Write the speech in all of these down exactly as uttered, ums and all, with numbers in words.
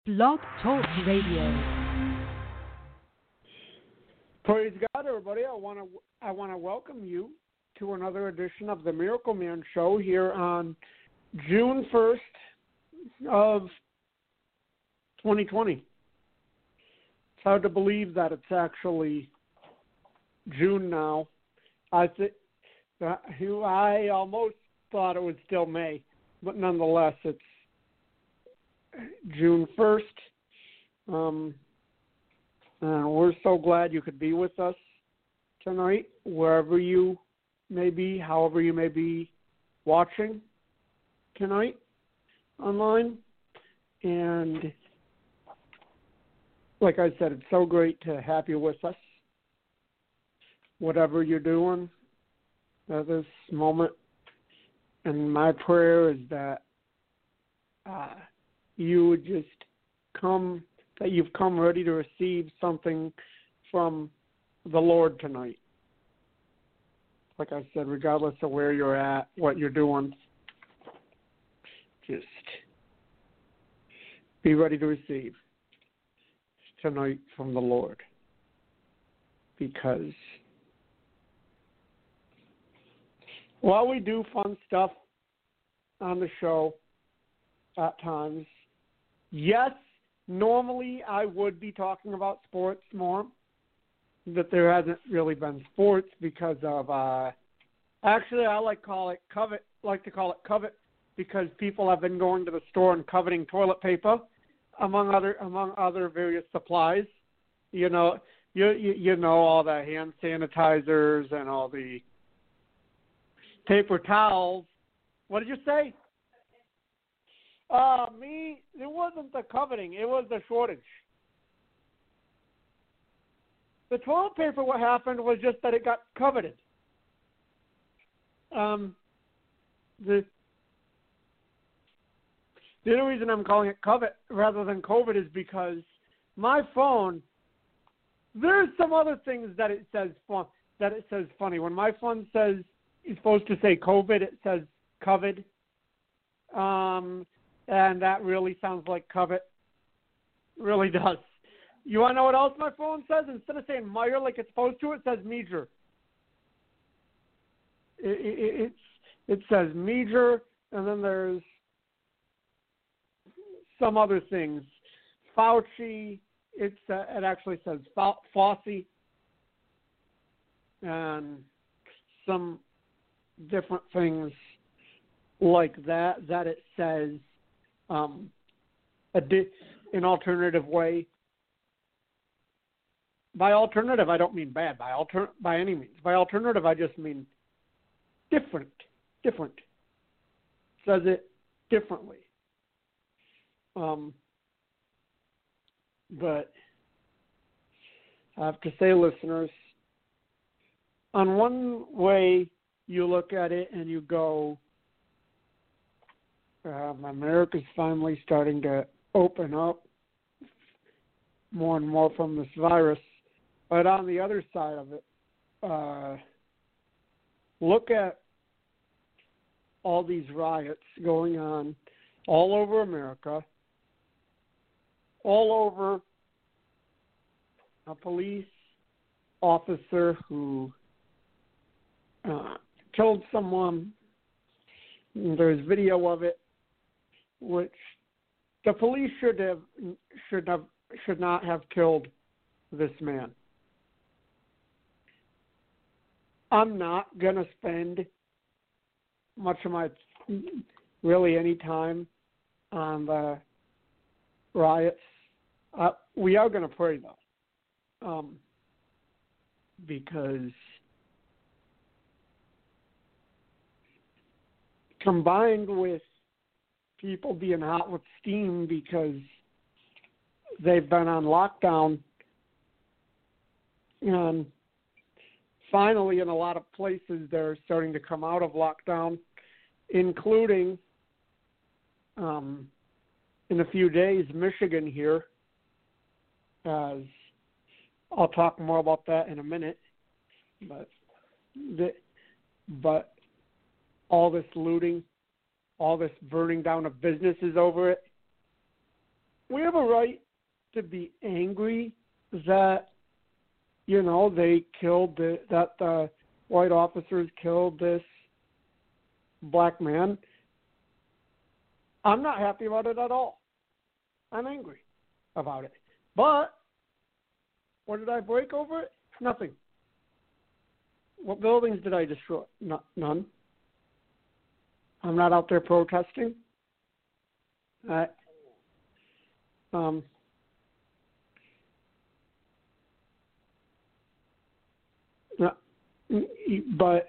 Blog Talk Radio. Praise God, everybody! I want to I want to welcome you to another edition of the Miracle Man Show here on June first of twenty twenty. It's hard to believe that it's actually June now. I th- I almost thought it was still May, but nonetheless, it's June first. Um, and we're so glad you could be with us tonight, wherever you may be, however you may be watching tonight online. And like I said, it's so great to have you with us, whatever you're doing at this moment. And my prayer is that uh, you would just come, that you've come ready to receive something from the Lord tonight. Like I said, regardless of where you're at, what you're doing, just be ready to receive tonight from the Lord. Because while we do fun stuff on the show at times, yes, normally I would be talking about sports more, but there hasn't really been sports because of, uh, actually I like call it covet, like to call it covet, because people have been going to the store and coveting toilet paper, among other among other various supplies. You know, you you, you know all the hand sanitizers and all the paper towels. What did you say? Uh, me, it wasn't the coveting, it was the shortage. The toilet paper, what happened was just that it got coveted. Um, the, the only reason I'm calling it covet rather than COVID is because my phone, there's some other things that it says fun, that it says funny. When my phone says, it's supposed to say COVID, it says covet. Um, and that really sounds like covet. It really does. You want to know what else my phone says? Instead of saying Meyer like it's supposed to, it says Meager. It, it, it's, it says Meager, and then there's some other things. Fauci, it's, uh, it actually says Fa- Fauci, and some different things like that, that it says um, a di- an alternative way. By alternative, I don't mean bad. By alter, by any means. By alternative, I just mean different. Different. Says it differently. Um, but I have to say, listeners, on one way you look at it and you go, um, America's finally starting to open up more and more from this virus. But on the other side of it, uh, look at all these riots going on all over America, all over a police officer who uh, killed someone. There's video of it, which the police should have should have should not have killed this man. I'm not going to spend much of my, really any time on the riots. Uh, we are going to pray, though, um, because combined with people being hot with steam because they've been on lockdown, and finally, in a lot of places, they're starting to come out of lockdown, including, um, in a few days, Michigan here. As I'll talk more about that in a minute. But, the, but all this looting, all this burning down of businesses over it, we have a right to be angry that, you know, they killed the, that the white officers killed this black man. I'm not happy about it at all. I'm angry about it. But what did I break over it? Nothing. What buildings did I destroy? No, none. I'm not out there protesting. I, um, no, but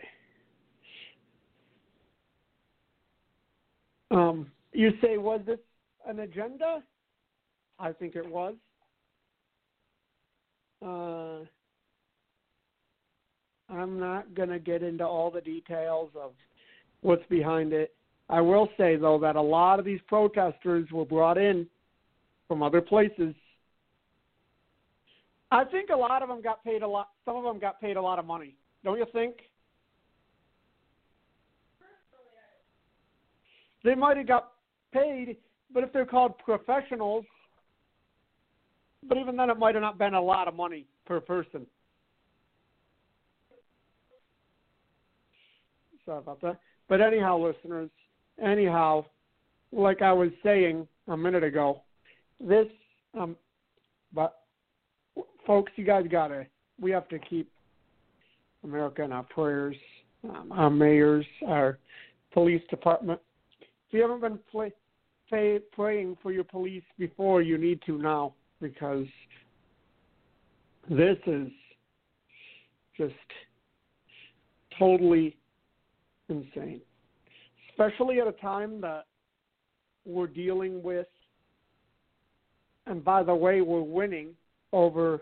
um, you say, was this an agenda? I think it was. Uh, I'm not going to get into all the details of what's behind it. I will say, though, that a lot of these protesters were brought in from other places. I think a lot of them got paid a lot. Some of them got paid a lot of money. Don't you think? They might have got paid, but if they're called professionals, but even then it might have not been a lot of money per person. Sorry about that. But anyhow, listeners, anyhow, like I was saying a minute ago, this, um, but folks, you guys gotta, we have to keep America in our prayers, um, our mayors, our police department. If you haven't been play, pay, praying for your police before, you need to now, because this is just totally insane, especially at a time that we're dealing with, and by the way, we're winning over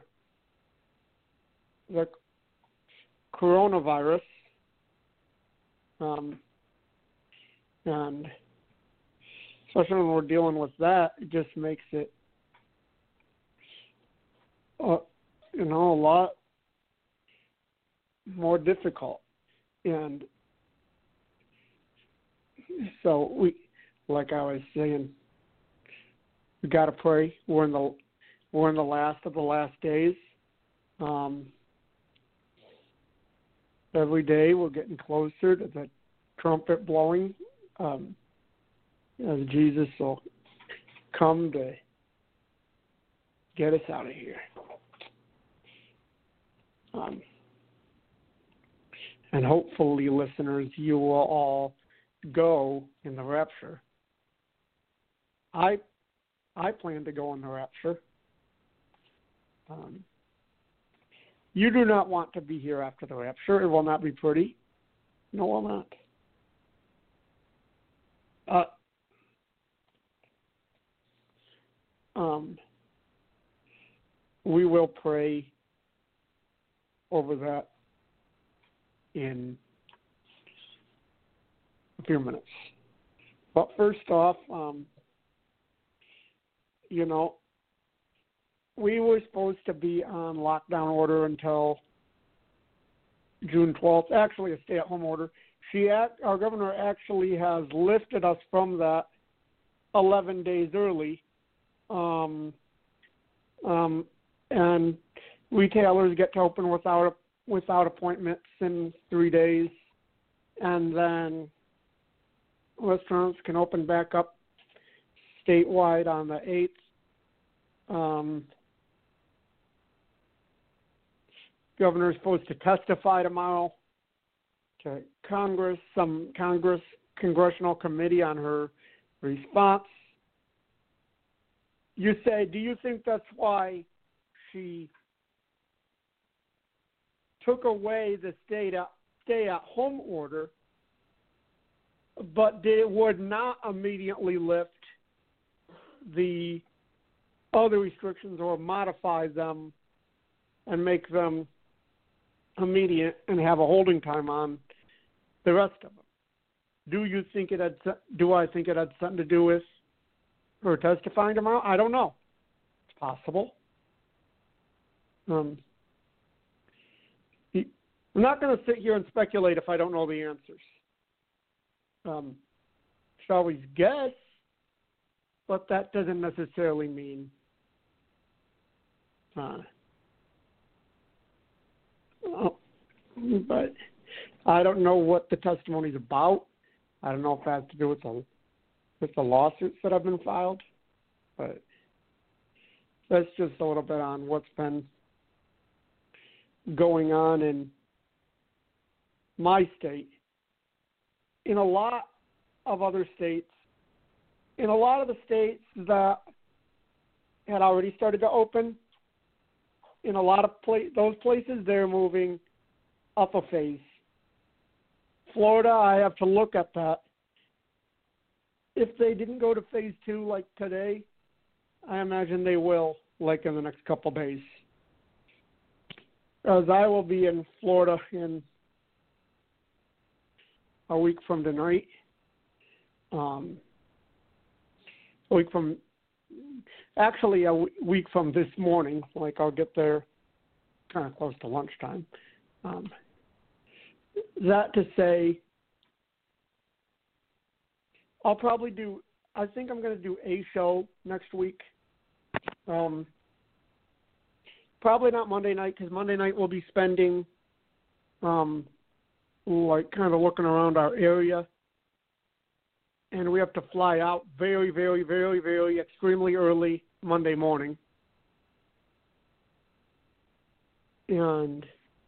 the coronavirus, um, and especially when we're dealing with that, it just makes it, uh, you know, a lot more difficult. And so we, like I was saying, we got to pray. We're in the we're in the last of the last days. Um, every day we're getting closer to the trumpet blowing, um, as Jesus will come to get us out of here. Um, and hopefully, listeners, you will all go in the rapture. I I plan to go in the rapture. Um, you do not want to be here after the rapture. It will not be pretty. No, it will not. Uh, um, we will pray over that in a few minutes. But first off, um, you know, we were supposed to be on lockdown order until June twelfth, actually a stay-at-home order. She, act, our governor actually has lifted us from that eleven days early, um, um, and retailers get to open without without appointments in three days, and then restaurants can open back up statewide on the eighth. Um, governor is supposed to testify tomorrow to Congress, some Congress congressional committee on her response. You say, do you think that's why she took away the stay at, stay at home order, but it would not immediately lift the other restrictions or modify them and make them immediate and have a holding time on the rest of them? Do you think it had? Do I think it had something to do with her testifying tomorrow? I don't know. It's possible. Um, I'm not going to sit here and speculate if I don't know the answers. Um, should always guess, but that doesn't necessarily mean uh, oh, but I don't know what the testimony is about. I don't know if that has to do with the with the lawsuits that have been filed, but that's just a little bit on what's been going on in my state. In a lot of other states, in a lot of the states that had already started to open, in a lot of pla- those places, they're moving up a phase. Florida, I have to look at that. If they didn't go to phase two like today, I imagine they will, like in the next couple days. As I will be in Florida in a week from tonight. Um, a week from, actually a w- week from this morning. Like I'll get there kind of close to lunchtime. Um, that to say, I'll probably do, I think I'm going to do a show next week. Um, probably not Monday night, because Monday night we'll be spending, um, like, kind of looking around our area. And we have to fly out very, very, very, very extremely early Monday morning. And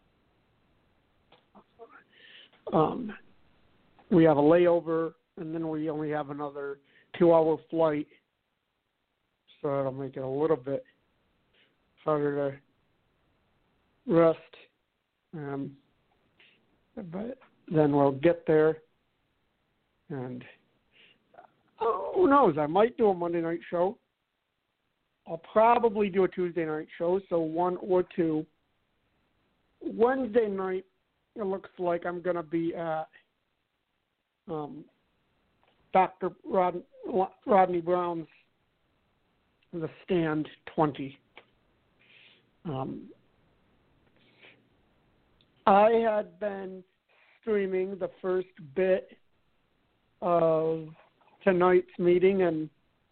um, we have a layover, and then we only have another two-hour flight. So that'll make it a little bit harder to rest. Um, but then we'll get there, and oh, who knows? I might do a Monday night show. I'll probably do a Tuesday night show, so one or two. Wednesday night, it looks like I'm going to be at um, Doctor Rod, Rodney Brown's The Stand twenty. Um, I had been streaming the first bit of tonight's meeting, and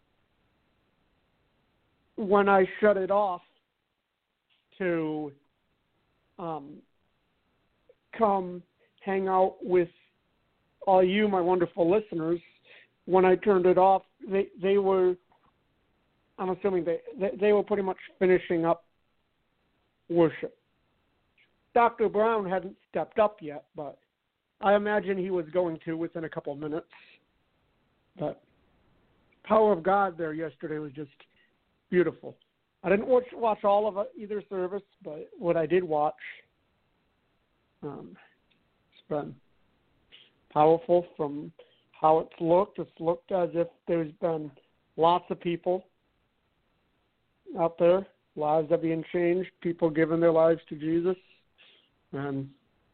when I shut it off to um, come hang out with all you, my wonderful listeners, when I turned it off, they, they were, I'm assuming they, they, they were pretty much finishing up worship. Doctor Brown hadn't stepped up yet, but I imagine he was going to within a couple of minutes. But power of God there yesterday was just beautiful. I didn't watch, watch all of either service, but what I did watch, um, it's been powerful from how it's looked. It's looked as if there's been lots of people out there, lives are being changed, people giving their lives to Jesus. And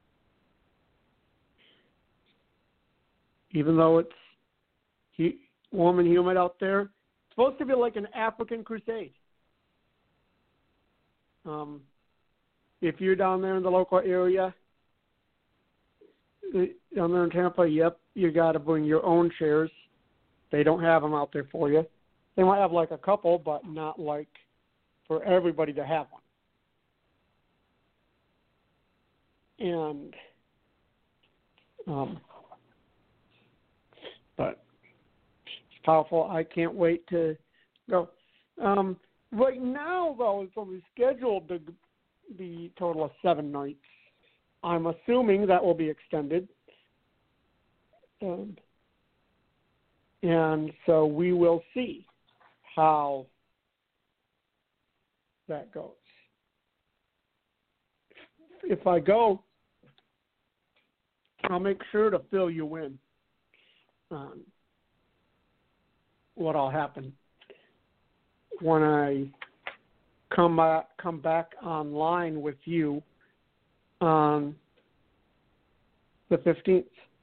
even though it's he, warm and humid out there, it's supposed to be like an African crusade. Um, if you're down there in the local area, down there in Tampa, yep, you got to bring your own chairs. They don't have them out there for you. They might have like a couple, but not like for everybody to have one. And, um, but it's powerful. I can't wait to go. Um, right now, though, it's only scheduled to be a total of seven nights. I'm assuming that will be extended. Um, and so we will see how that goes. If I go, I'll make sure to fill you in on what'll happen when I come back, come back online with you on the fifteenth.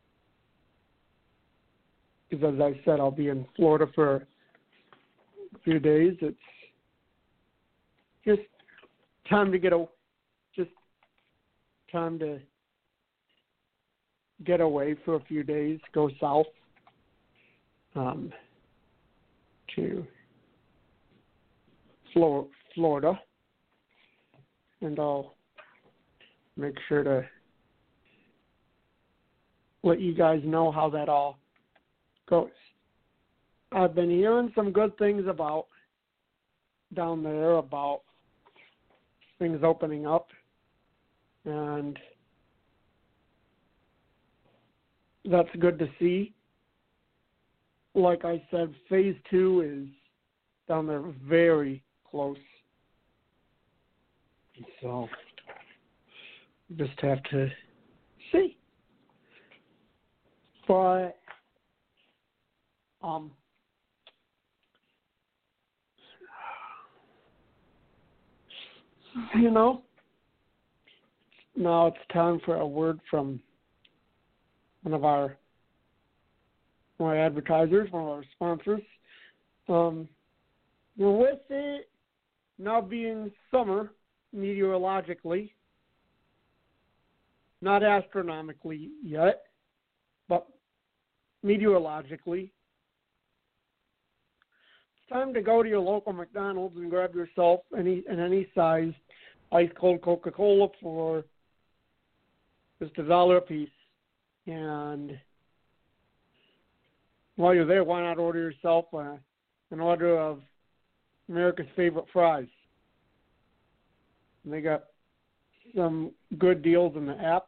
Because as I said, I'll be in Florida for a few days. It's just time to get a, just time to get away for a few days, go south, um, to Flor- Florida, and I'll make sure to let you guys know how that all goes. I've been hearing some good things about down there about things opening up, and that's good to see. Like I said, phase two is down there very close. So just have to see. But um you know, now it's time for a word from one of our one of our advertisers, one of our sponsors. Um, with it now being summer meteorologically, not astronomically yet, but meteorologically, it's time to go to your local McDonald's and grab yourself any in any size ice cold Coca-Cola for just a dollar a piece. And while you're there, why not order yourself uh, an order of America's favorite fries? And they got some good deals in the app.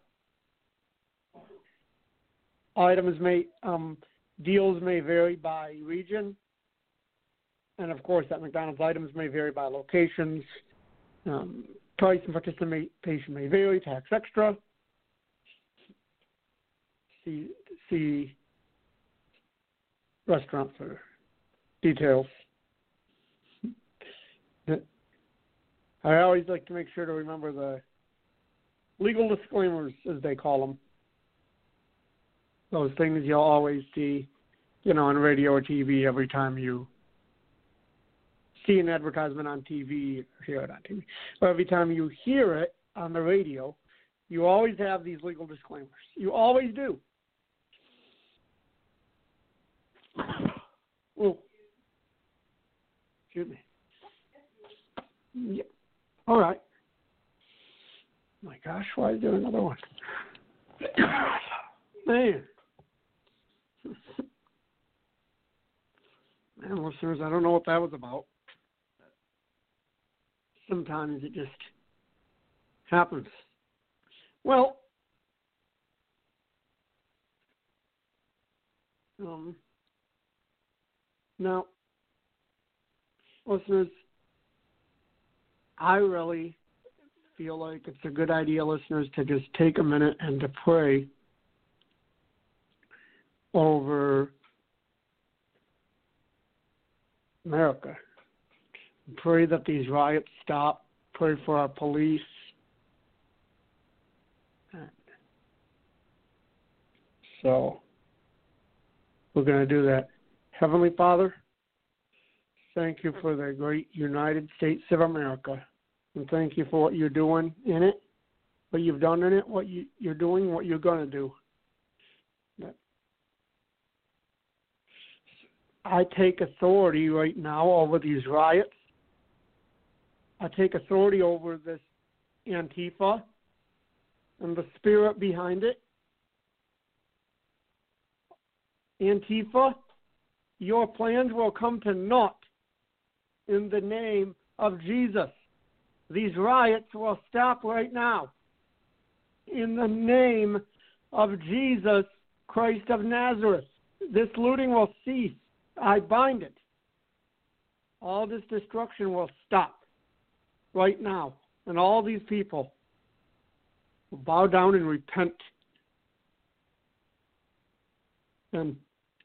Items may um, deals may vary by region, and of course, at McDonald's, items may vary by locations. Um, price and participation may vary. Tax extra. See see restaurant for details. I always like to make sure to remember the legal disclaimers, as they call them. Those things you'll always see, you know, on radio or T V every time you see an advertisement on T V or hear it on T V. But every time you hear it on the radio, you always have these legal disclaimers. You always do. Oh, excuse me. Yeah. All right. My gosh, why is there another one? Man. Man, listeners, I don't know what that was about. Sometimes it just happens. Well, um, now, listeners, I really feel like it's a good idea, listeners, to just take a minute and to pray over America. Pray that these riots stop. Pray for our police. So we're going to do that. Heavenly Father, thank you for the great United States of America. And thank you for what you're doing in it, what you've done in it, what you, you're doing, what you're going to do. I take authority right now over these riots. I take authority over this Antifa and the spirit behind it. Antifa, your plans will come to naught in the name of Jesus. These riots will stop right now in the name of Jesus Christ of Nazareth. This looting will cease. I bind it. All this destruction will stop right now. And all these people will bow down and repent. And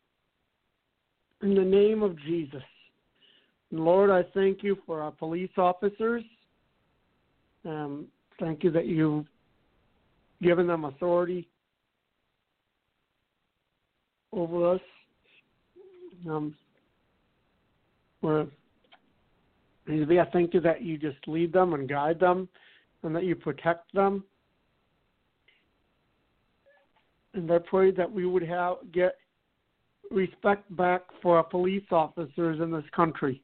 in the name of Jesus. And Lord, I thank you for our police officers. Um, thank you that you've given them authority over us. Um, where I thank you that you just lead them and guide them and that you protect them. And I pray that we would have get respect back for our police officers in this country.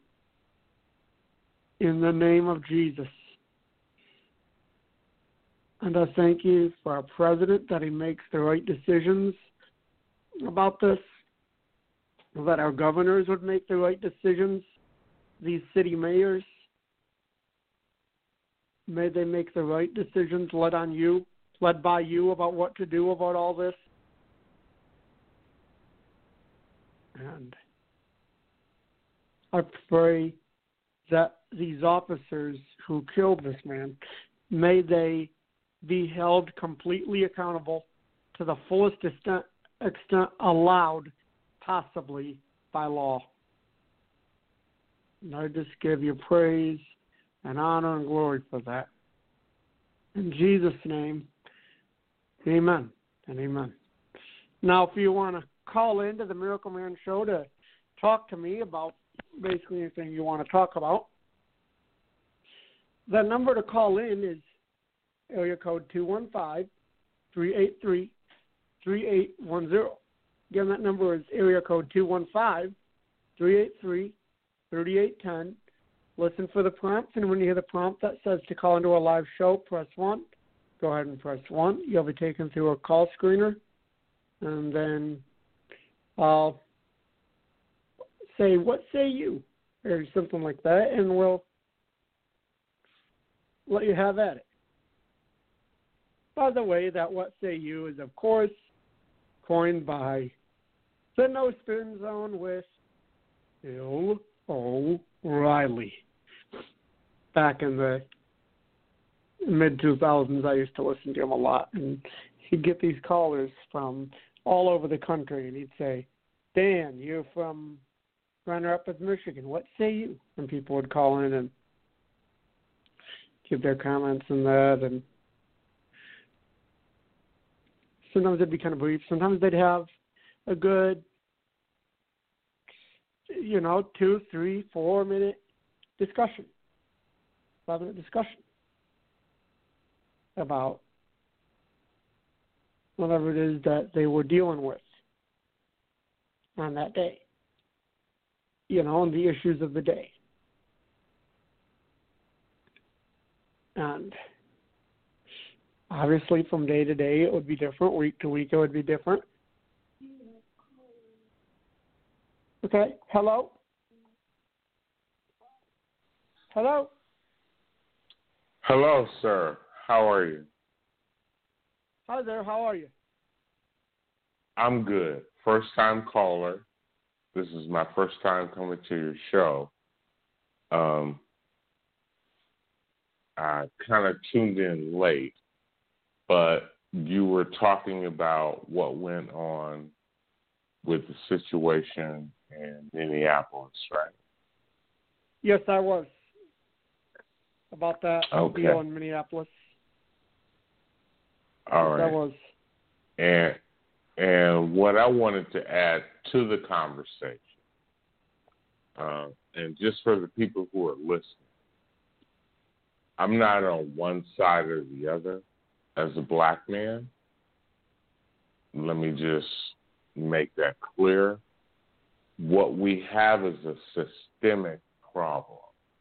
In the name of Jesus. And I thank you for our president that he makes the right decisions about this, that our governors would make the right decisions, these city mayors. May they make the right decisions led on you, led by you about what to do about all this. And I pray that these officers who killed this man, may they be held completely accountable to the fullest extent, extent allowed, possibly by law. And I just give you praise and honor and glory for that. In Jesus' name, amen and amen. Now, if you want to call into the Miracle Man Show to talk to me about basically anything you want to talk about, the number to call in is area code two one five, three eight three, three eight one zero. Again, that number is area code two one five, three eight three, three eight one zero. Listen for the prompt, and when you hear the prompt that says to call into a live show, press one. Go ahead and press one. You'll be taken through a call screener, and then I'll say, what say you? Or something like that, and we'll let you have at it. By the way, that what say you is, of course, coined by the No Spin Zone with Bill O'Reilly. Back in the mid two thousands, I used to listen to him a lot, and he'd get these callers from all over the country, and he'd say, Dan, you're from Grand Rapids, Michigan. What say you? And people would call in and give their comments on that, and sometimes it'd be kind of brief. Sometimes they'd have a good, you know, two, three, four minute discussion, five minute discussion about whatever it is that they were dealing with on that day, you know, and the issues of the day. And obviously from day to day it would be different, week to week it would be different. Okay, hello? Hello? Hello, sir. How are you? Hi there, how are you? I'm good. First time caller. This is my first time coming to your show. Um, I kind of tuned in late, but you were talking about what went on with the situation in Minneapolis, right? Yes, I was. About that okay. deal in Minneapolis. All yes, right. I was. And and what I wanted to add to the conversation, uh, and just for the people who are listening, I'm not on one side or the other as a black man. Let me just make that clear. What we have is a systemic problem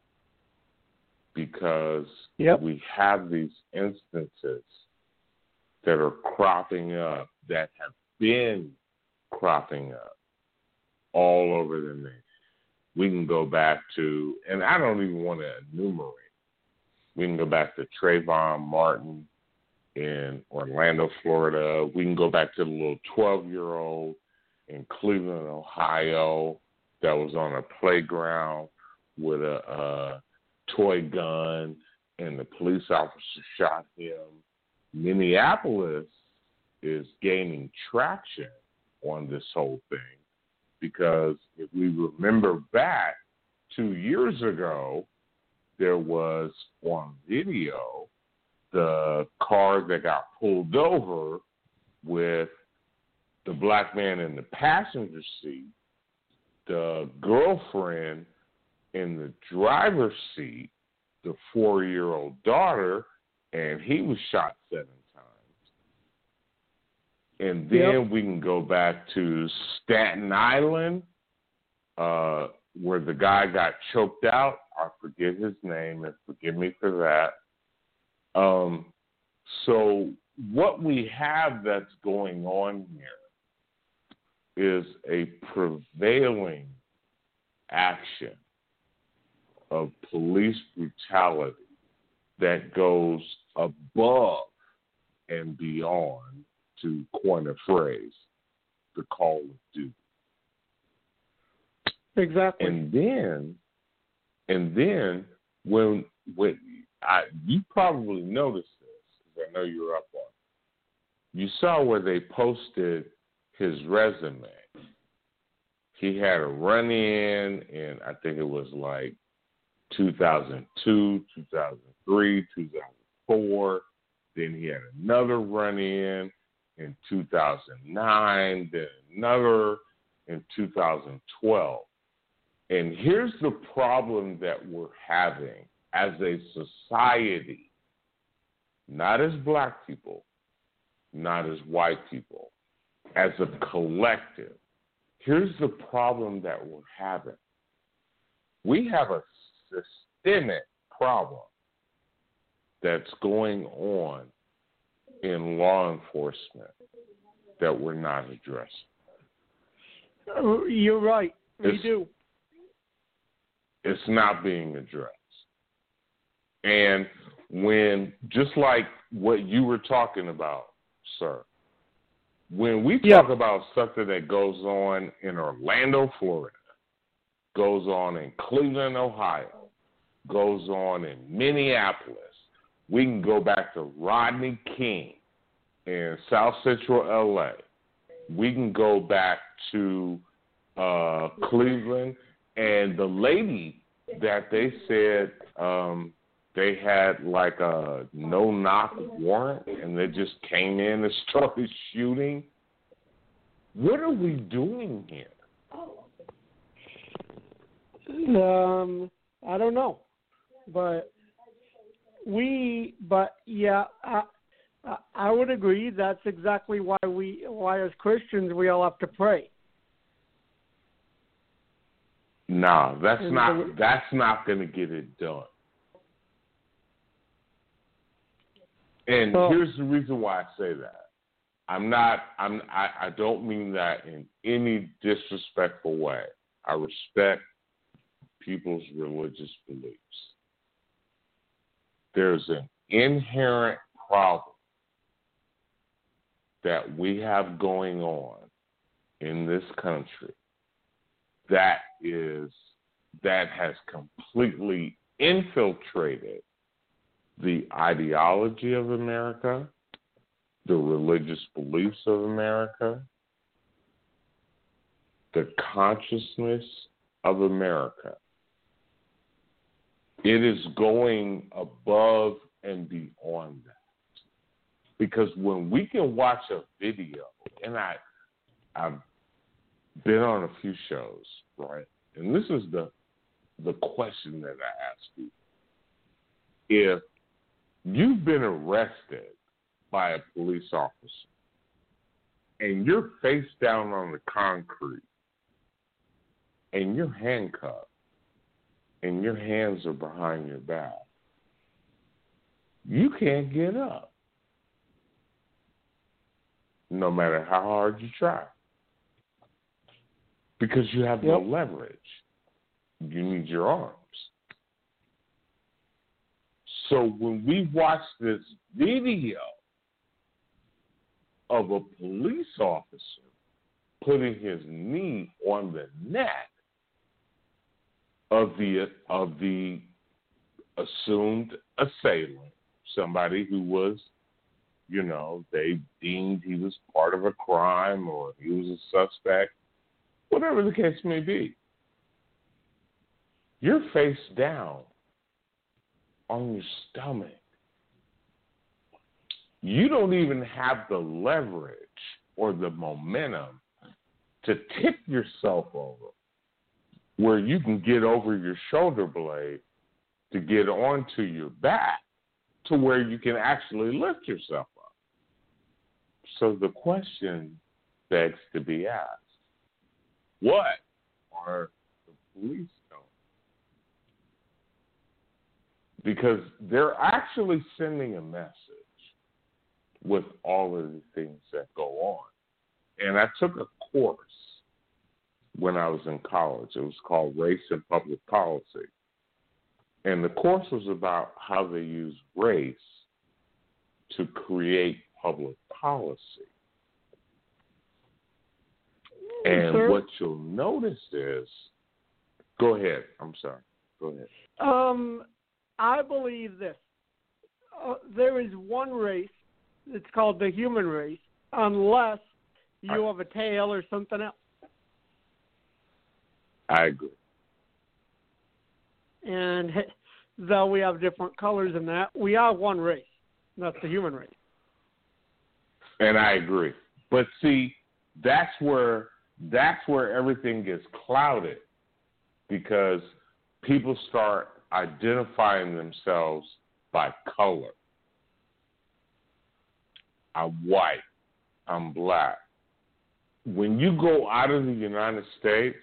because yep. we have these instances that are cropping up, that have been cropping up all over the nation. We can go back to, and I don't even want to enumerate, we can go back to Trayvon Martin in Orlando, Florida. We can go back to the little twelve-year-old in Cleveland, Ohio, that was on a playground with a, a toy gun, and the police officer shot him. Minneapolis is gaining traction on this whole thing because if we remember back two years ago, there was on video the car that got pulled over with the black man in the passenger seat, the girlfriend in the driver's seat, the four-year-old daughter, and he was shot seven times. And then Yep. we can go back to Staten Island, uh, where the guy got choked out. I forget his name, and forgive me for that. Um, so what we have that's going on here is a prevailing action of police brutality that goes above and beyond, to coin a phrase, the call of duty. Exactly. And then, and then when when I you probably noticed this because I know you're up on it. You saw where they posted his resume. He had a run in, and I think it was like two thousand two, two thousand three, two thousand four. Then he had another run in in two thousand nine, then another in two thousand twelve. And here's the problem that we're having as a society, not as black people, not as white people, as a collective. Here's the problem that we're having. We have a systemic problem that's going on in law enforcement that we're not addressing. Uh, You're right. We It's- do. It's not being addressed. And when, just like what you were talking about, sir, when we Yeah. talk about something that goes on in Orlando, Florida, goes on in Cleveland, Ohio, goes on in Minneapolis, we can go back to Rodney King in South Central L A. We can go back to uh, Cleveland, and the lady that they said um, they had like a no-knock warrant, and they just came in and started shooting. What are we doing here? Um, I don't know, but we, but yeah, I, I- I would agree. That's exactly why we, why as Christians we all have to pray. Nah, that's And not the- that's not going to get it done. And Well- here's the reason why I say that. I'm not. I'm. I, I don't mean that in any disrespectful way. I respect people's religious beliefs. There's an inherent problem that we have going on in this country that is that has completely infiltrated the ideology of America, the religious beliefs of America, the consciousness of America. It is going above and beyond that. Because when we can watch a video, and I, I've been on a few shows, right? And this is the the question that I ask you. If you've been arrested by a police officer and you're face down on the concrete and you're handcuffed and your hands are behind your back, you can't get up no matter how hard you try because you have no Yep. leverage. You need your arms. So when we watch this video of a police officer putting his knee on the neck of the of the assumed assailant, somebody who was, you know, they deemed he was part of a crime or he was a suspect, whatever the case may be, you're face down on your stomach. You don't even have the leverage or the momentum to tip yourself over where you can get over your shoulder blade to get onto your back to where you can actually lift yourself up. so the question begs to be asked, what are the police doing? Because they're actually sending a message with all of the things that go on. And I took a course when I was in college. It was called Race and Public Policy. And the course was about how they use race to create public policy. And Sure. what you'll notice is, go ahead. I'm sorry. Go ahead. Um, I believe this. Uh, there is one race. It's called the human race, unless you I, have a tail or something else. I agree. And though we have different colors in that, we are one race. That's the human race. And I agree. But see, that's where that's where everything gets clouded, because people start identifying themselves by color. I'm white. I'm black. When you go out of the United States,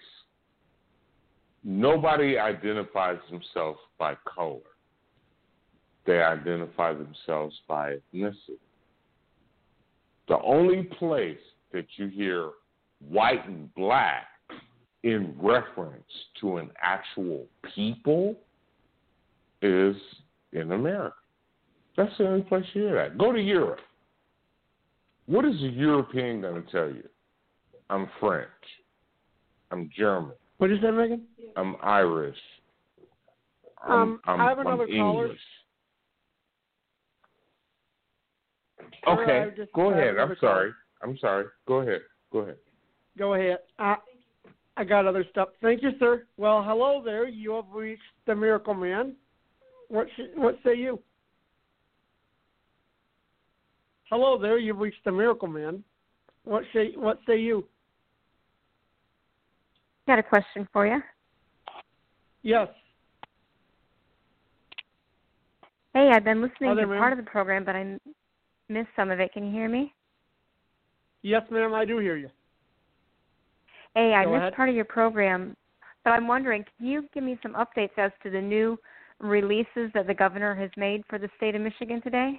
nobody identifies themselves by color. They identify themselves by ethnicity. The only place that you hear white and black in reference to an actual people is in America. That's the only place you hear that. Go to Europe. What is a European going to tell you? I'm French. I'm German. What did you say, Megan? I'm Irish. I'm, Um, I'm, I have I'm another caller. English. Okay, I just go have ahead. another I'm sorry. I'm sorry. Go ahead. Go ahead. Go ahead. I, I got other stuff. Thank you, sir. Well, hello there. You have reached the Miracle Man. What sh- what say you? Hello there. You've reached the Miracle Man. What say What say you? Got a question for you. Yes. Hey, I've been listening Hi there, to ma'am. part of the program, but I missed some of it. Can you hear me? Yes, ma'am. I do hear you. Hey, I Go missed ahead. part of your program, but I'm wondering, can you give me some updates as to the new releases that the governor has made for the state of Michigan today?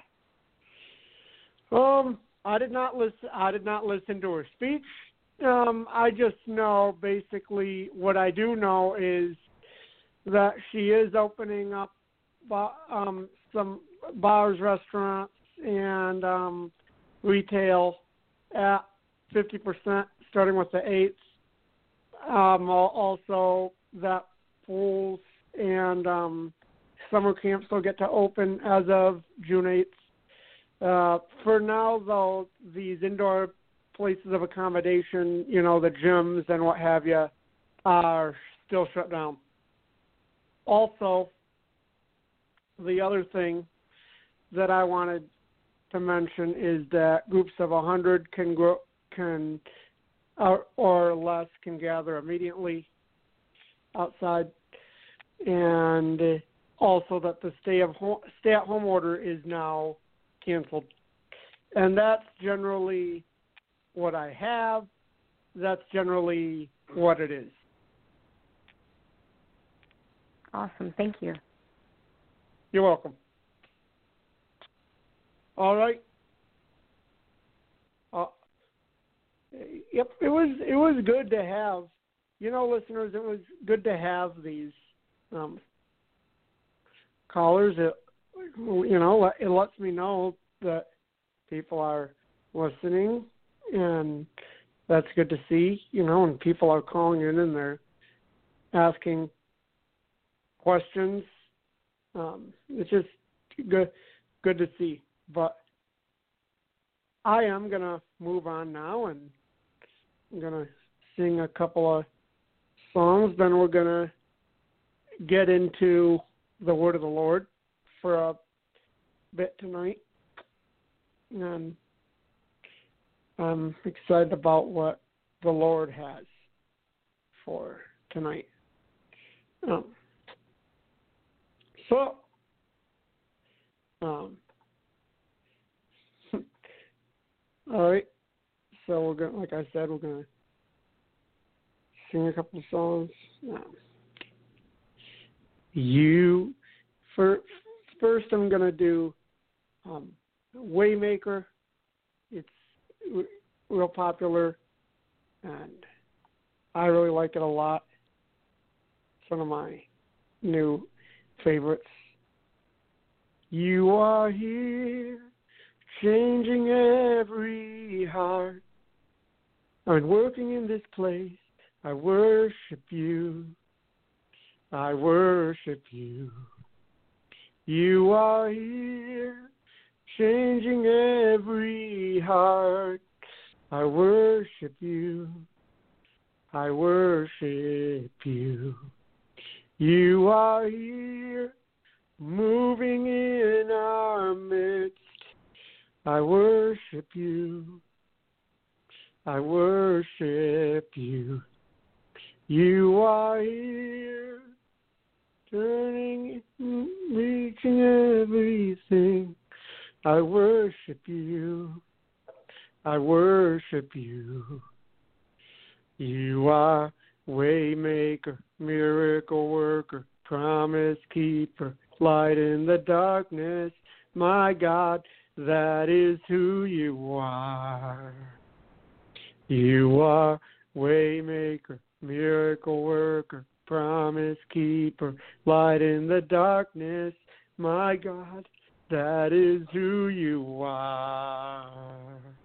Um, I did not listen. I did not listen to her speech. Um, I just know basically what I do know is that she is opening up ba- um, some bars, restaurants, and um, retail at fifty percent, starting with the eighth. Um, al- also, that pools and um, summer camps will get to open as of June eighth. Uh, for now, though, these indoor places of accommodation, you know, the gyms and what have you, are still shut down. Also, the other thing that I wanted to mention is that groups of one hundred can grow, can or, or less can gather immediately outside, and also that the stay of home, stay-at-home order is now canceled. And that's generally what I have. That's generally what it is. Awesome. Thank you. You're welcome. All right. Uh, yep, it was it was good to have, you know, listeners. It was good to have these um, callers. It, you know, it lets me know that people are listening, and that's good to see. You know, and people are calling in and they're asking questions. Um, it's just good, good to see. But I am gonna move on now, and I'm gonna sing a couple of songs. Then we're gonna get into the Word of the Lord for a bit tonight, and I'm excited about what the Lord has for tonight. Um, so, um, All right. So we're gonna, like I said, we're gonna sing a couple of songs. Um, you, for, first I'm gonna do um, Waymaker. It's r- real popular, and I really like it a lot. It's one of my new favorites. You are here, changing every heart. I'm working in this place. I worship you. I worship you. You are here, changing every heart. I worship you. I worship you. You are here, moving in our midst. I worship you. I worship you. You are here, turning, reaching everything. I worship you. I worship you. You are Waymaker, miracle worker, promise keeper, light in the darkness. My God, that is who you are. You are Waymaker, miracle worker, promise keeper, light in the darkness. My God, that is who you are.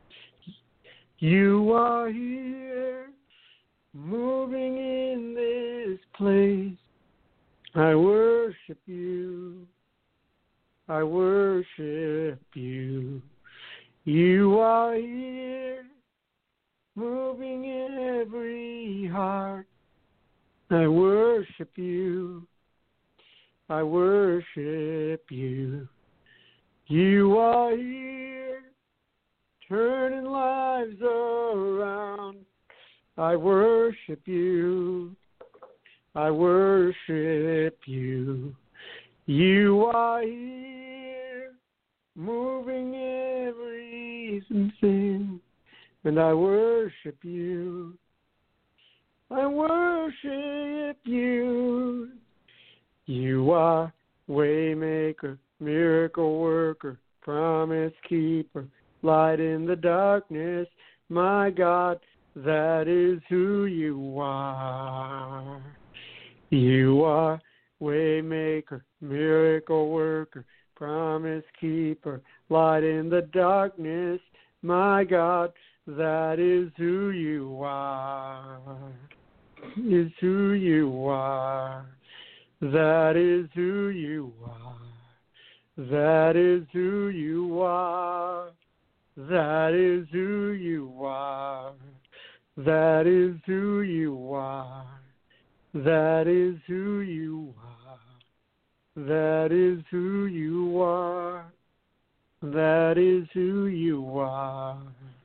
You are here, moving in this place. I worship you. I worship you. You are here, moving in every heart. I worship you. I worship you. You are here, turning lives around. I worship you. I worship you. You are here, moving everything. And I worship you. I worship you. You are Waymaker, miracle worker, promise keeper, light in the darkness. My God, that is who you are. You are Waymaker, miracle worker, promise keeper, light in the darkness. My God, that is who you are. Is who you are. That is who you are. That is who you are. That is who you are. That is who you are. That is who you are. That is who you are. That is who you are.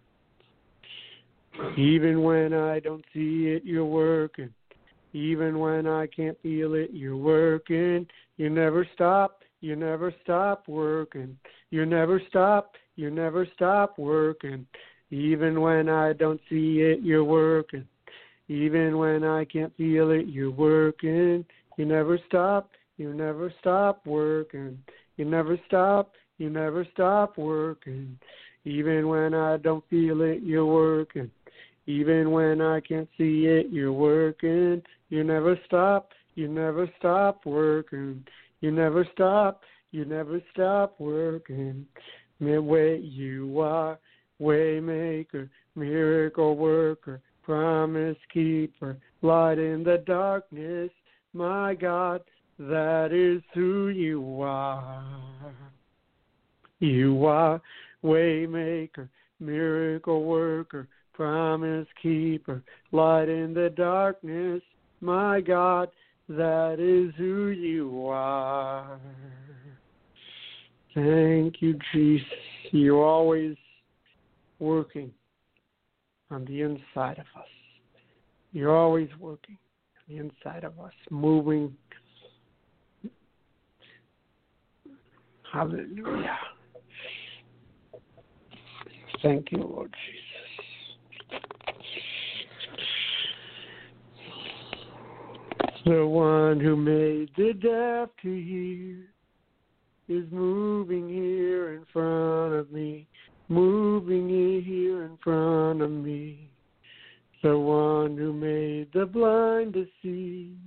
Even when I don't see it, you're working. Even when I can't feel it, you're working. You never stop. You never stop working. You never stop. You never stop working. Even when I don't see it, you're working. Even when I can't feel it, you're working. You never stop. You never stop working. You never stop. You never stop working. Even when I don't feel it, you're working. Even when I can't see it, you're working. You never stop. You never stop working. You never stop. You never stop working. Midway, you are Waymaker, miracle worker, promise keeper, light in the darkness. My God, that is who you are. You are Waymaker, miracle worker, promise keeper, light in the darkness. My God, that is who you are. Thank you, Jesus. You're always working on the inside of us. You're always working on the inside of us, moving. Hallelujah. Thank you, Lord Jesus. The one who made the deaf to hear is moving here in front of me, moving here in front of me. The one who made the blind to see.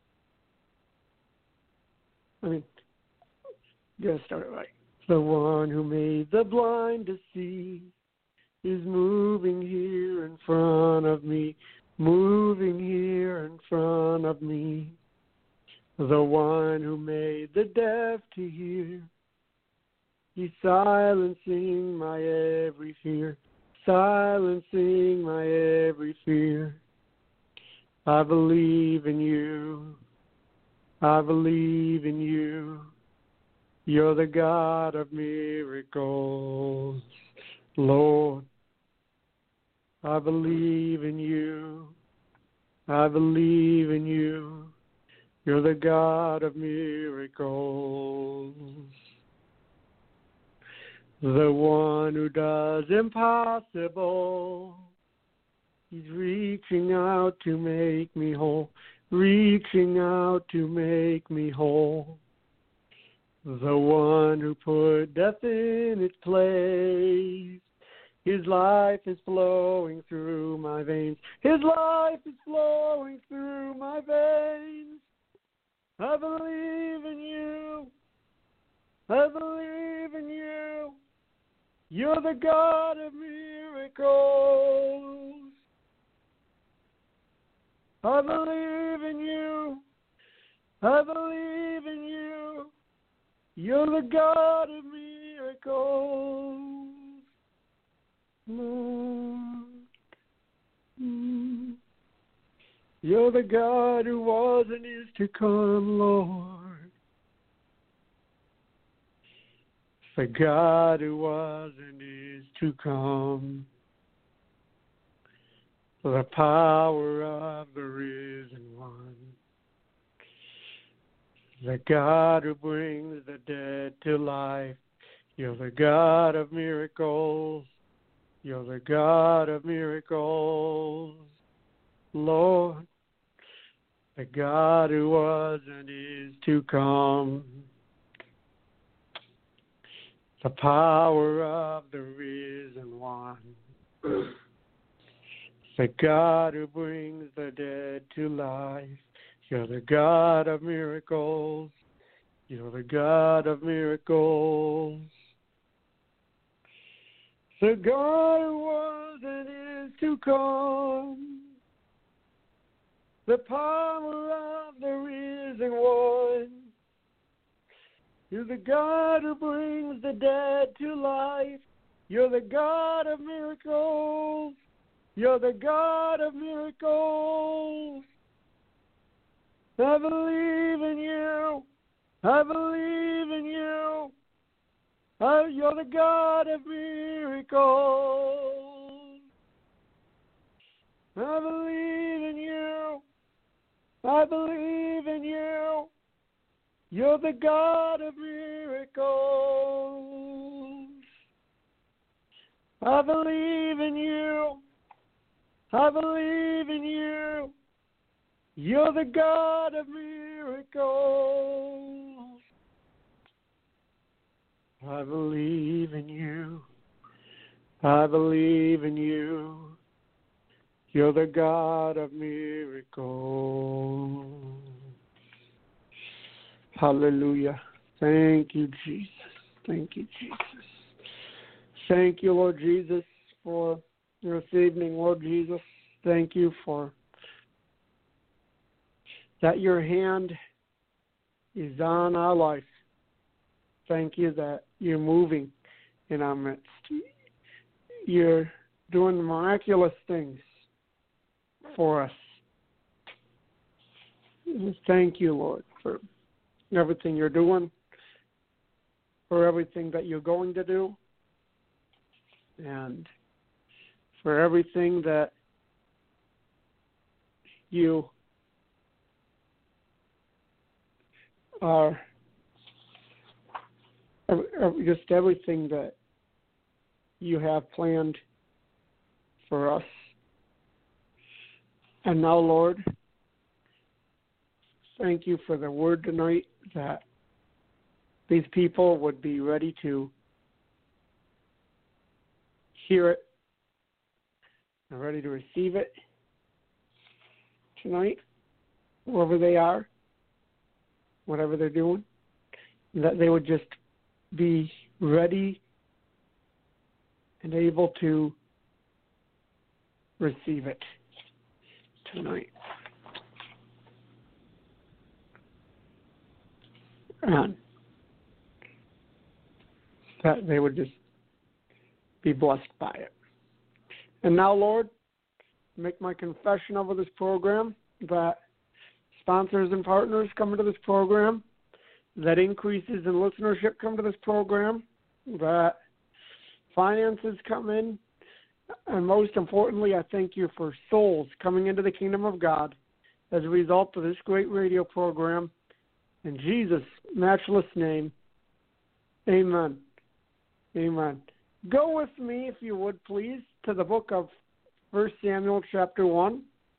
I mean, you gotta start it right. The one who made the blind to see is moving here in front of me, moving here in front of me. The one who made the deaf to hear, he's silencing my every fear, silencing my every fear. I believe in you, I believe in you. You're the God of miracles, Lord. I believe in you, I believe in you. You're the God of miracles. The one who does impossible. He's reaching out to make me whole, reaching out to make me whole. The one who put death in its place. His life is flowing through my veins. His life is flowing through my veins. I believe in you. I believe in you. You're the God of miracles. I believe in you. I believe in you. You're the God of miracles. Lord. Mm. You're the God who was and is to come, Lord. The God who was and is to come. The power of the risen one. The God who brings the dead to life. You're the God of miracles. You're the God of miracles, Lord. The God who was and is to come. The power of the risen one. The God who brings the dead to life. You're the God of miracles. You're the God of miracles. The God who was and is to come. The power of the risen one. You're the God who brings the dead to life. You're the God of miracles. You're the God of miracles. I believe in you. I believe in you. Oh, you're the God of miracles. I believe in you. I believe in you. You're the God of miracles. I believe in you. I believe in you. You're the God of miracles. I believe in you. I believe in you. You're the God of miracles. Hallelujah. Thank you, Jesus. Thank you, Jesus. Thank you, Lord Jesus, for this evening, Lord Jesus. Thank you for that your hand is on our life. Thank you that you're moving in our midst. You're doing miraculous things for us. Thank you, Lord, for everything you're doing, for everything that you're going to do, and for everything that you are, just everything that you have planned for us. And now, Lord, thank you for the word tonight, that these people would be ready to hear it and ready to receive it tonight, wherever they are, whatever they're doing, that they would just be ready and able to receive it tonight. And that they would just be blessed by it. And now, Lord, make my confession over this program, that sponsors and partners come into this program, that increases in listenership come to this program, that finances come in, and most importantly, I thank you for souls coming into the kingdom of God as a result of this great radio program. In Jesus' matchless name, amen. Amen. Go with me, if you would, please, to the book of First Samuel chapter one.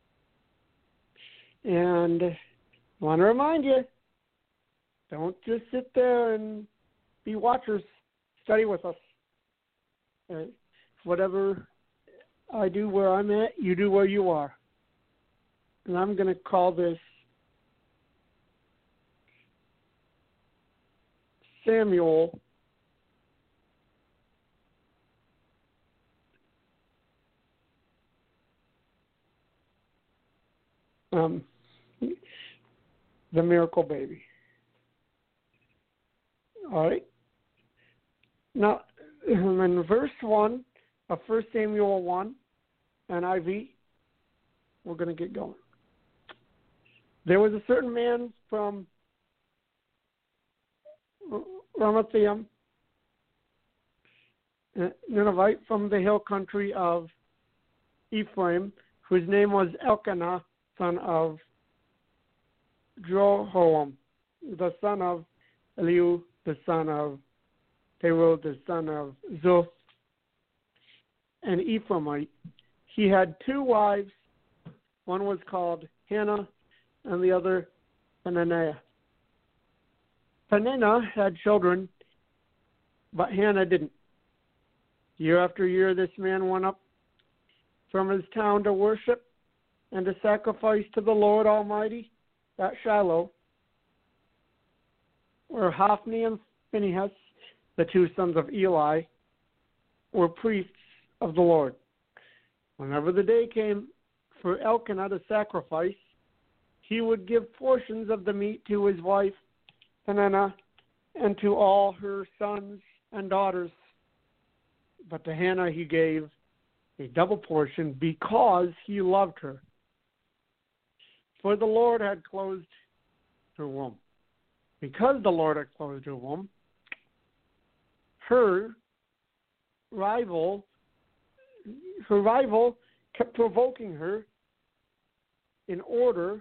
And I want to remind you, don't just sit there and be watchers. Study with us. Uh, whatever I do where I'm at, you do where you are. And I'm going to call this Samuel um, the Miracle Baby. All right. Now, in verse one of First Samuel one, N I V, we're going to get going. There was a certain man from Ramathaim, Ninevite, from the hill country of Ephraim, whose name was Elkanah, son of Jeroham, the son of Eliu, the son of Pharaoh, the son of Zoph, an Ephraimite. He had two wives. One was called Hannah, and the other Peninnah. Peninnah had children, but Hannah didn't. Year after year, this man went up from his town to worship and to sacrifice to the Lord Almighty at Shiloh, where Hophni and Phinehas, the two sons of Eli, were priests of the Lord. Whenever the day came for Elkanah to sacrifice, he would give portions of the meat to his wife Peninnah and to all her sons and daughters. But to Hannah he gave a double portion because he loved her. For the Lord had closed her womb. Because the Lord had closed her womb, her rival, her rival kept provoking her in order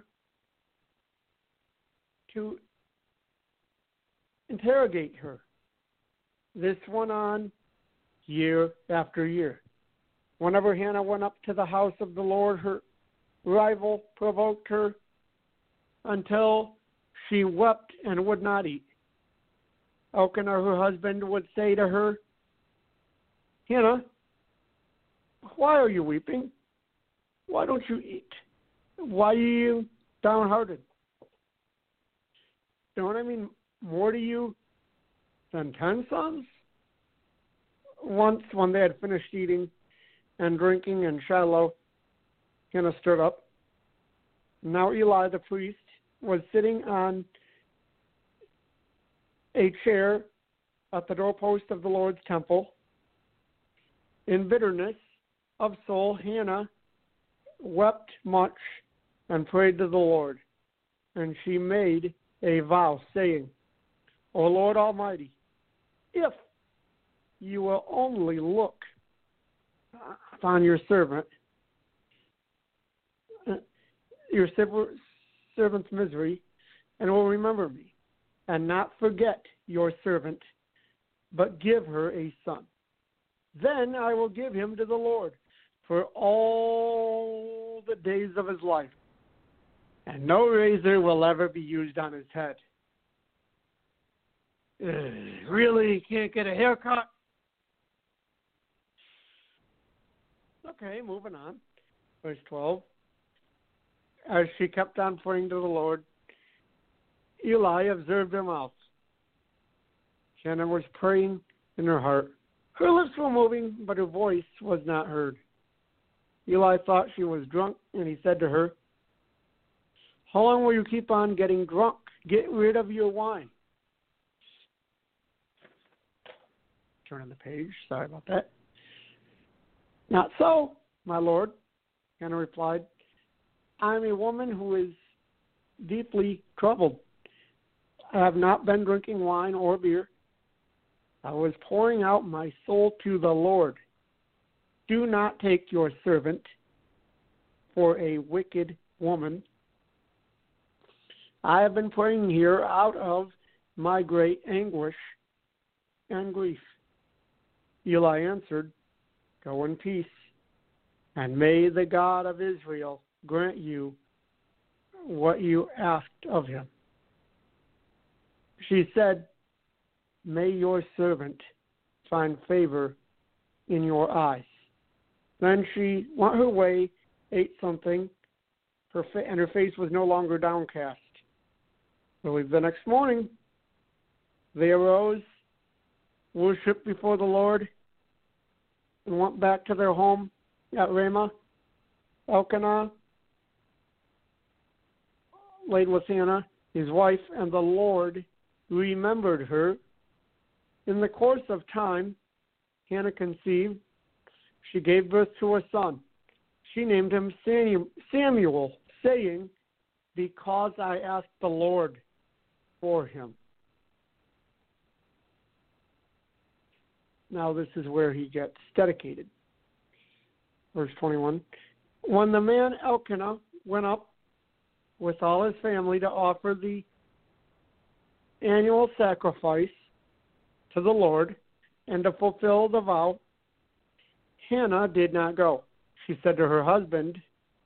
to interrogate her. This went on year after year. Whenever Hannah went up to the house of the Lord, her rival provoked her until she wept and would not eat. Elkanah, her husband, would say to her, Hannah, why are you weeping? Why don't you eat? Why are you downhearted? Don't I mean more to you than ten sons? Once, when they had finished eating and drinking in Shiloh, Hannah stood up. Now Eli the priest was sitting on a chair at the doorpost of the Lord's temple. In bitterness of soul, Hannah wept much and prayed to the Lord. And she made a vow, saying, O Lord Almighty, if you will only look upon your servant, your servant's misery, and will remember me, and not forget your servant, but give her a son. Then I will give him to the Lord for all the days of his life, and no razor will ever be used on his head. Ugh, really? Can't get a haircut? Okay, moving on. Verse twelve. As she kept on praying to the Lord, Eli observed her mouth. Hannah was praying in her heart. Her lips were moving, but her voice was not heard. Eli thought she was drunk, and he said to her, "How long will you keep on getting drunk? Get rid of your wine." Turning the page. Sorry about that. "Not so, my lord," Hannah replied. "I am a woman who is deeply troubled. I have not been drinking wine or beer. I was pouring out my soul to the Lord. Do not take your servant for a wicked woman. I have been praying here out of my great anguish and grief." Eli answered, "Go in peace, and may the God of Israel grant you what you asked of him." She said, "May your servant find favor in your eyes." Then she went her way, ate something, her fa- and her face was no longer downcast. Early the next morning, they arose, worshipped before the Lord, and went back to their home at Ramah. Elkanah laid with Hannah, his wife, and the Lord remembered her. In the course of time, Hannah conceived. She gave birth to a son. She named him Samuel, saying, "Because I asked the Lord for him." Now this is where he gets dedicated. Verse twenty-one. When the man Elkanah went up with all his family to offer the annual sacrifice to the Lord and to fulfill the vow, Hannah did not go. She said to her husband,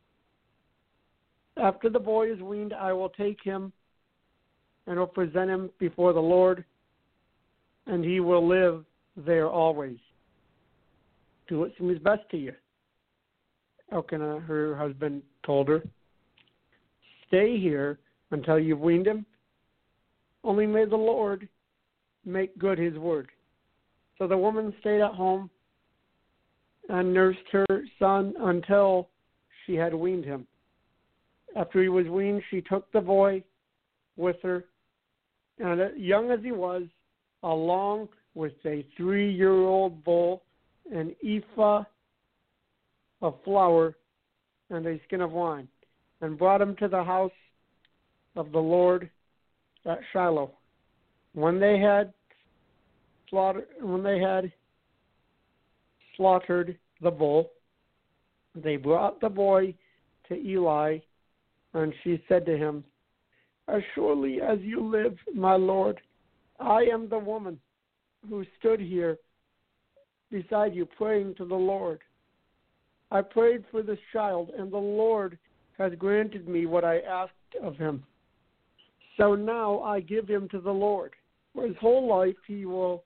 "After the boy is weaned, I will take him and will present him before the Lord, and he will live there always. Do what seems best to you." Elkanah, her husband, told her, "Stay here until you've weaned him. Only may the Lord make good his word." So the woman stayed at home and nursed her son until she had weaned him. After he was weaned, she took the boy with her, and young as he was, along with a three-year-old bull, an ephah of flour, and a skin of wine, and brought him to the house of the Lord at Shiloh. When they had slaughtered, when they had slaughtered the bull, they brought the boy to Eli, and she said to him, "As surely as you live, my lord, I am the woman who stood here beside you praying to the Lord. I prayed for this child, and the Lord has granted me what I asked of him. So now I give him to the Lord. For his whole life he will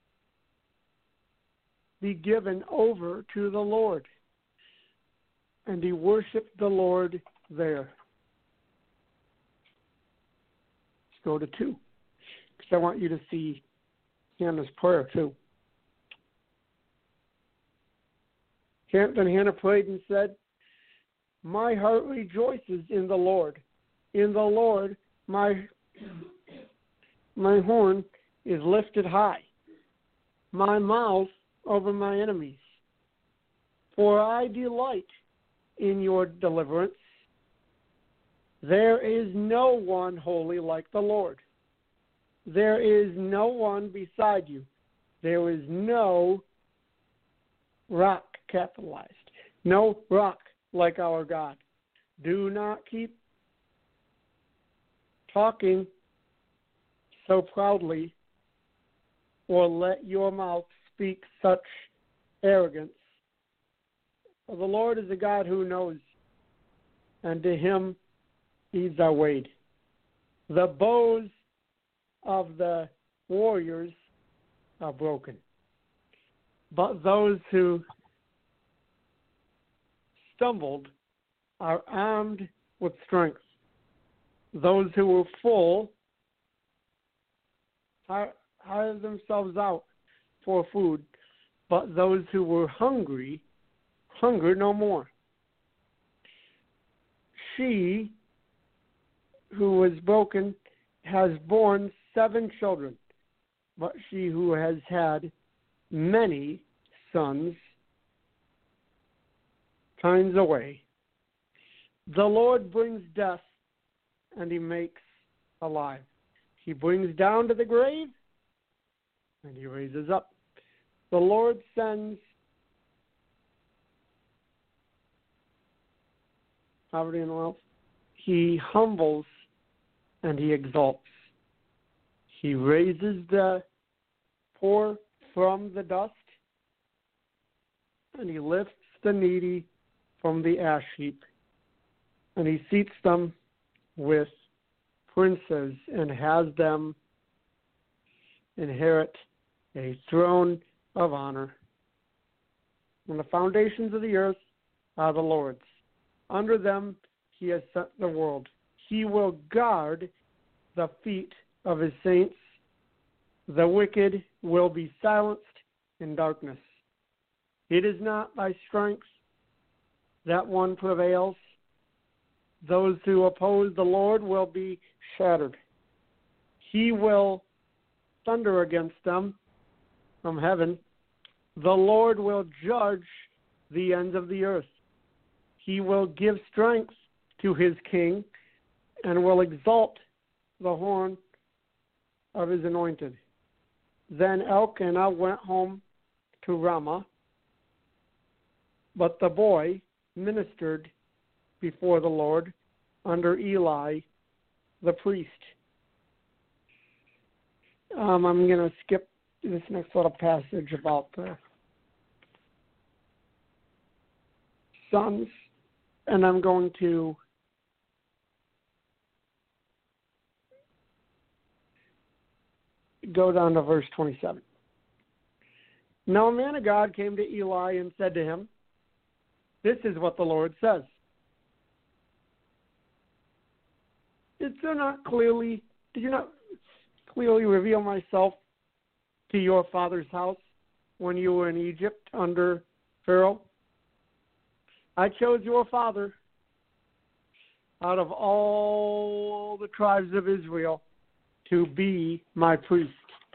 be given over to the Lord." And he worshiped the Lord there. Let's go to two, because I want you to see Hannah's prayer too. Then Hannah prayed and said, "My heart rejoices in the Lord. In the Lord my my horn is lifted high, my mouth over my enemies. For I delight in your deliverance. There is no one holy like the Lord. There is no one beside you. There is no rock," capitalized, "no rock like our God. Do not keep talking so proudly, or let your mouth speak such arrogance. For the Lord is a God who knows, and to him deeds are weighed. The bows of the warriors are broken, but those who stumbled are armed with strength. Those who were full hired themselves out for food, but those who were hungry hunger no more. She who was broken has borne seven children, but she who has had many sons turns away. The Lord brings death, and he makes alive. He brings down to the grave, and he raises up. The Lord sends poverty and wealth. He humbles, and he exalts. He raises the poor from the dust, and he lifts the needy from the ash heap, and he seats them with princes and has them inherit a throne of honor. And the foundations of the earth are the Lord's. Under them he has set the world. He will guard the feet of his saints. The wicked will be silenced in darkness. It is not by strength that one prevails. Those who oppose the Lord will be shattered. He will thunder against them from heaven. The Lord will judge the ends of the earth. He will give strength to his king and will exalt the horn of his anointed. Then Elkanah went home to Ramah, but the boy ministered before the Lord under Eli the priest. Um, I'm going to skip this next little passage about the sons, and I'm going to go down to verse twenty-seven. Now a man of God came to Eli and said to him, "This is what the Lord says. Did you not clearly, did you not clearly reveal myself to your father's house when you were in Egypt under Pharaoh? I chose your father out of all the tribes of Israel to be my priest,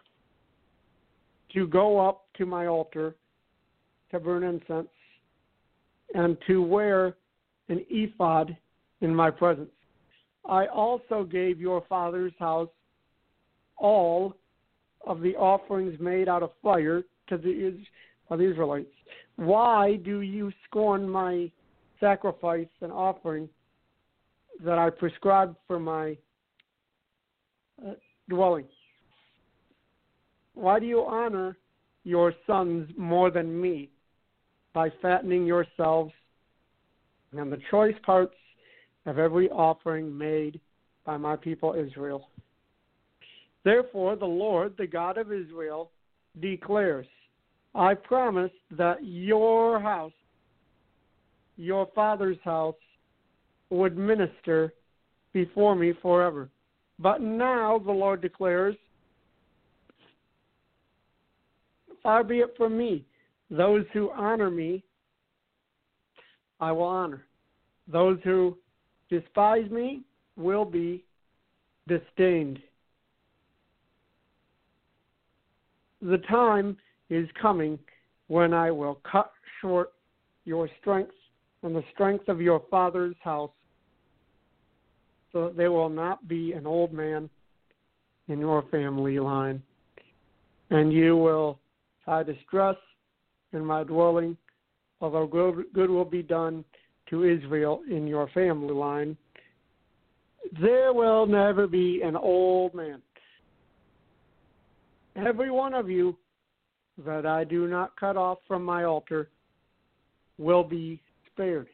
to go up to my altar, to burn incense, and to wear an ephod in my presence. I also gave your father's house all of the offerings made out of fire to the, of the Israelites. Why do you scorn my sacrifice and offering that I prescribed for my uh, dwelling? Why do you honor your sons more than me by fattening yourselves on the choice parts of every offering made by my people Israel? Therefore, the Lord, the God of Israel, declares, I promised that your house, your father's house, would minister before me forever. But now, the Lord declares, far be it from me. Those who honor me, I will honor. Those who despise me will be disdained. The time is coming when I will cut short your strength and the strength of your father's house, so that there will not be an old man in your family line. And you will find distress in my dwelling, although good, good will be done to Israel in your family line. There will never be an old man. Every one of you that I do not cut off from my altar will be spared.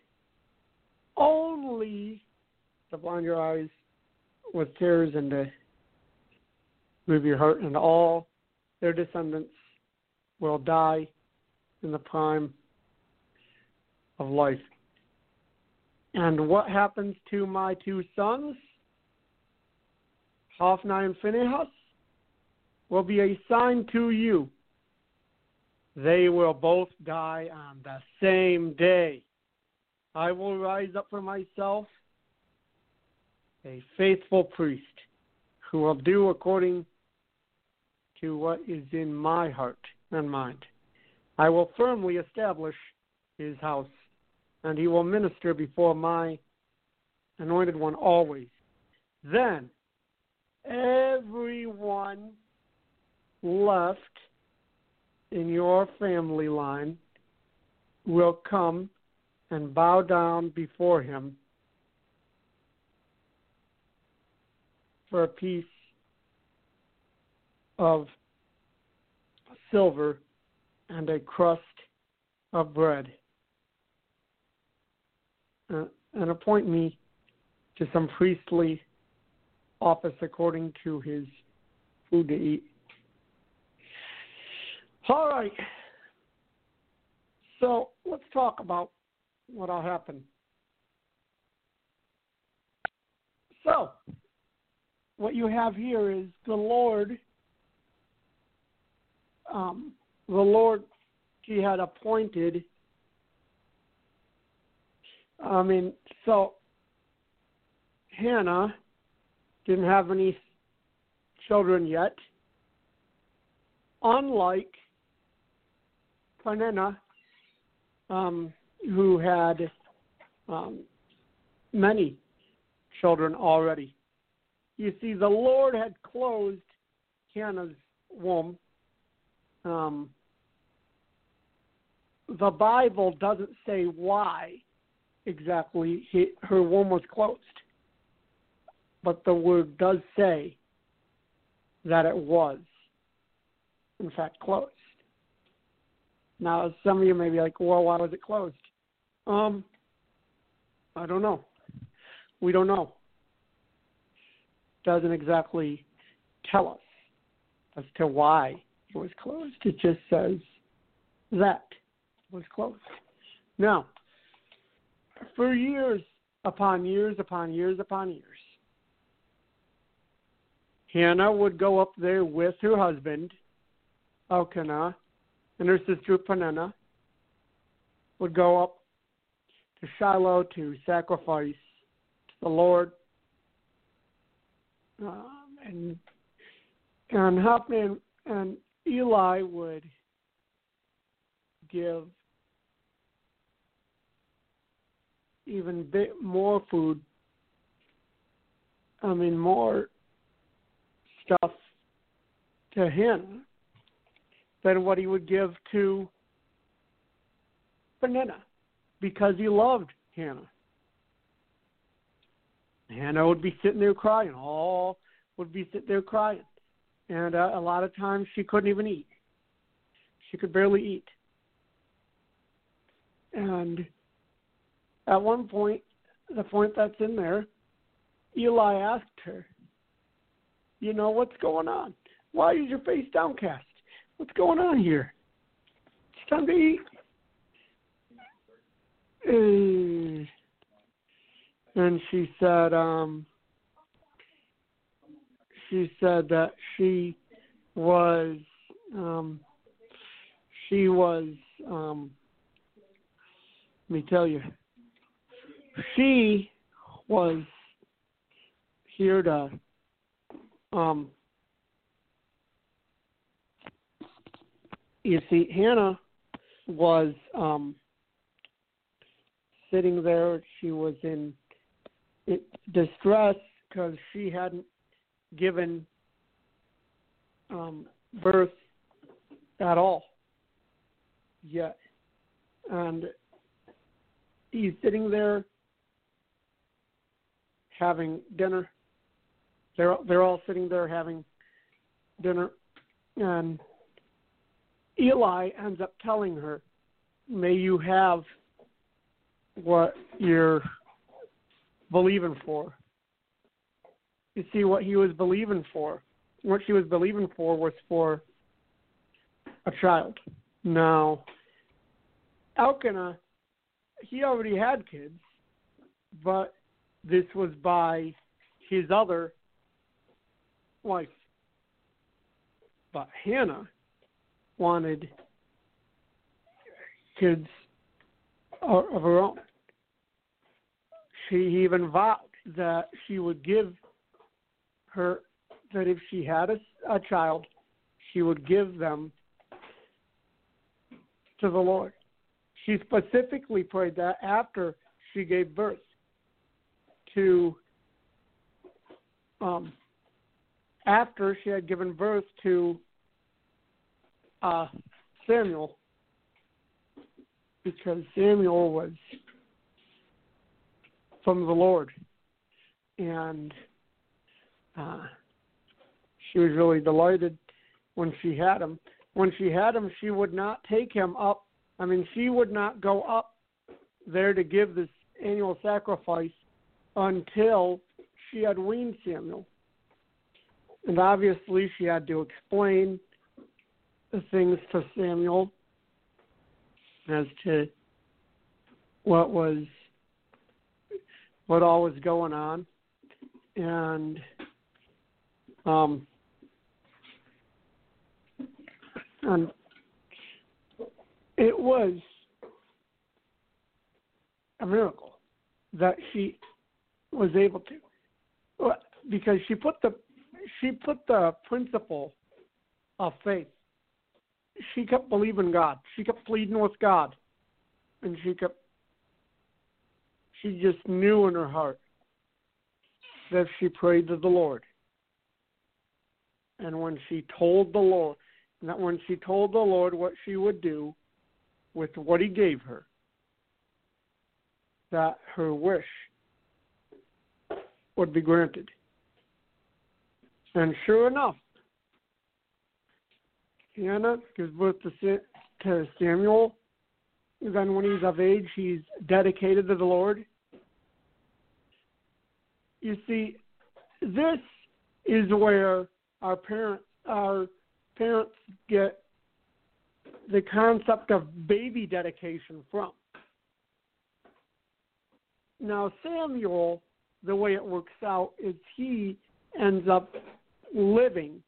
Only to blind your eyes with tears and to move your heart, and all their descendants will die in the prime of life. And what happens to my two sons, Hophni and Phinehas, will be a sign to you. They will both die on the same day. I will rise up for myself a faithful priest who will do according to what is in my heart and mind. I will firmly establish his house, and he will minister before my anointed one always. Then everyone left in your family line will come and bow down before him for a piece of silver and a crust of bread, uh, and appoint me to some priestly office according to his food to eat. All right. So let's talk about what'll happen. So what you have here is the Lord. Um, the Lord, he had appointed. I mean, so Hannah didn't have any children yet, unlike Peninnah, um, who had um, many children already. You see, the Lord had closed Hannah's womb. Um, the Bible doesn't say why exactly he, her womb was closed, but the word does say that it was, in fact, closed. Now, some of you may be like, well, why was it closed? Um, I don't know. We don't know. Doesn't exactly tell us as to why it was closed. It just says that it was closed. Now, for years upon years upon years upon years, Hannah would go up there with her husband, Elkanah, and her sister Peninnah, would go up to Shiloh to sacrifice to the Lord. Um, and and Hophni and, and Eli would give even bit more food, I mean more stuff to him than what he would give to Peninnah, because he loved Hannah. Hannah would be sitting there crying. All would be sitting there crying. And uh, a lot of times she couldn't even eat. She could barely eat. And at one point, the point that's in there, Eli asked her, you know, what's going on? Why is your face downcast? What's going on here? It's time to eat. Uh, and she said, um, she said that she was, um, she was, um, let me tell you, she was here to, um, you see, Hannah was um, sitting there. She was in distress because she hadn't given um, birth at all yet. And he's sitting there having dinner. They're they're all sitting there having dinner, and Eli ends up telling her, may you have what you're believing for. You see, what he was believing for, what she was believing for was for a child. Now, Elkanah, he already had kids, but this was by his other wife. But Hannah wanted kids of her own. She even vowed that she would give her, that if she had a, a child, she would give them to the Lord. She specifically prayed that after she gave birth to, um, after she had given birth to uh, Samuel, because Samuel was from the Lord, and uh, she was really delighted when she had him. When she had him, she would not take him up. I mean, she would not go up there to give this annual sacrifice until she had weaned Samuel. And obviously, she had to explain the things to Samuel as to what was, what all was going on. And um, and it was a miracle that she was able to, because she put the she put the principle of faith. She kept believing God. She kept pleading with God, and she kept. She just knew in her heart that she prayed to the Lord, and when she told the Lord, that when she told the Lord what she would do with what He gave her, that her wish would be granted. And sure enough, Hannah gives birth to Samuel. Then when he's of age, he's dedicated to the Lord. You see, this is where our parents, our parents get the concept of baby dedication from. Now, Samuel, the way it works out is he ends up living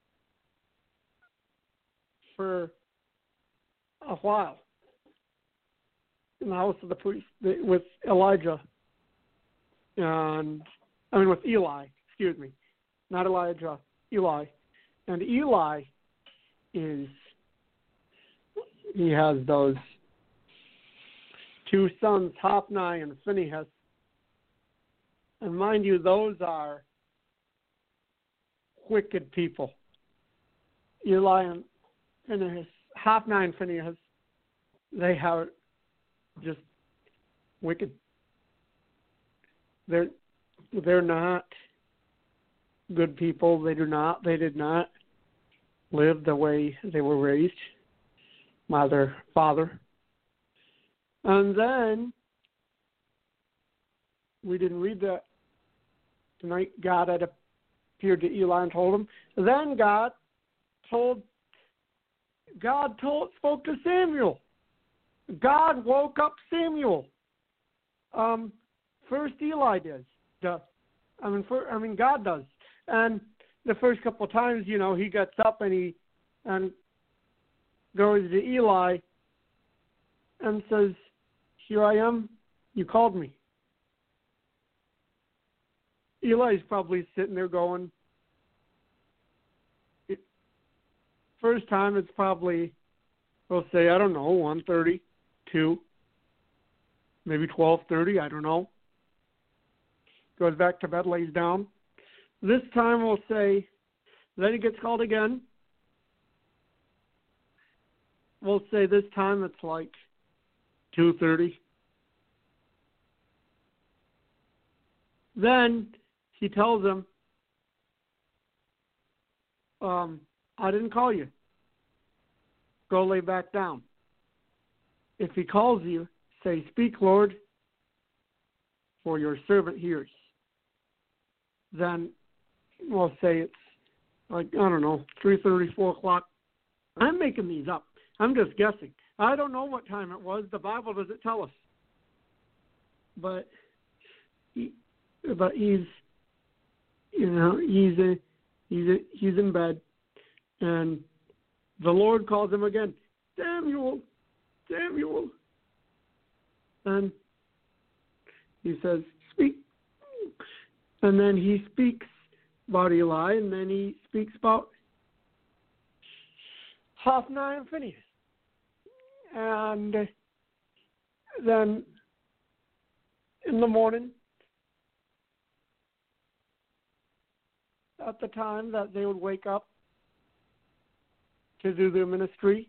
for a while in the house of the priest with Elijah, and I mean with Eli, excuse me, not Elijah, Eli. And Eli is, he has those two sons, Hophni and Phinehas. And mind you, those are wicked people. Eli and Phinehas, Hophni and Phinehas, they are just wicked. They're they're not good people. They do not. They did not live the way they were raised by their father. And then we didn't read that tonight. God had appeared to Eli and told him. Then God told. God told spoke to Samuel. God woke up Samuel. Um, first Eli does. Duh. I mean, for, I mean, God does. And the first couple of times, you know, he gets up and he and goes to Eli and says, "Here I am. You called me." Eli's probably sitting there going, it, first time it's probably, we'll say, I don't know, one thirty, two, maybe twelve thirty, I don't know. Goes back to bed, lays down. This time we'll say, then he gets called again. We'll say this time it's like two thirty. Then he tells him, um, I didn't call you. go lay back down. If he calls you, say, speak, Lord, for your servant hears. Then we'll say it's like, I don't know, three thirty, four o'clock. I'm making these up. I'm just guessing. I don't know what time it was. The Bible doesn't tell us. But he, but he's, you know, he's a, he's a, he's in bed, and the Lord calls him again, Samuel, Samuel, and he says, speak, and then he speaks about Eli, and then he speaks about Hophni and Phinehas, and then in the morning, at the time that they would wake up to do their ministry,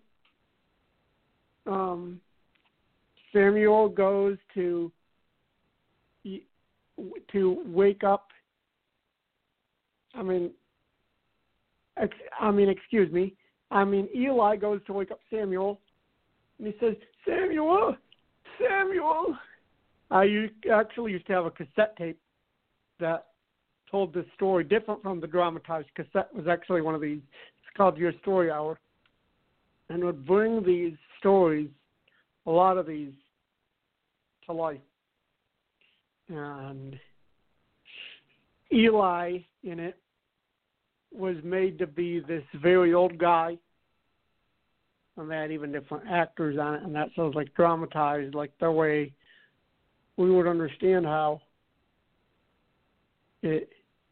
um, Samuel goes to to wake up. I mean, ex, I mean, excuse me. I mean, Eli goes to wake up Samuel, and he says, "Samuel, Samuel." I actually used to have a cassette tape that told this story, different from the dramatized cassette. It was actually one of these. It's called Your Story Hour, and would bring these stories, a lot of these, to life. And Eli in it was made to be this very old guy, and they had even different actors on it, and that sounds like dramatized, like the way we would understand how it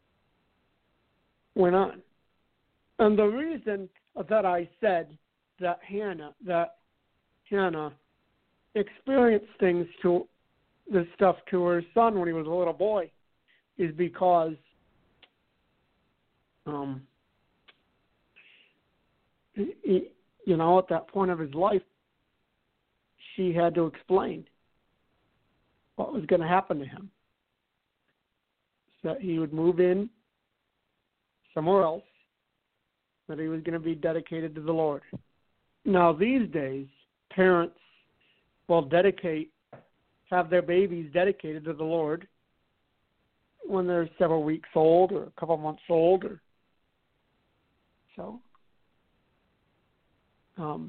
went on. And the reason that I said that Hannah, that Hannah experienced things to this stuff to her son when he was a little boy is because um, he, you know, at that point of his life, she had to explain what was going to happen to him. That he would move in somewhere else, that he was going to be dedicated to the Lord. Now, these days, parents will dedicate, have their babies dedicated to the Lord when they're several weeks old or a couple months old, or so. Um,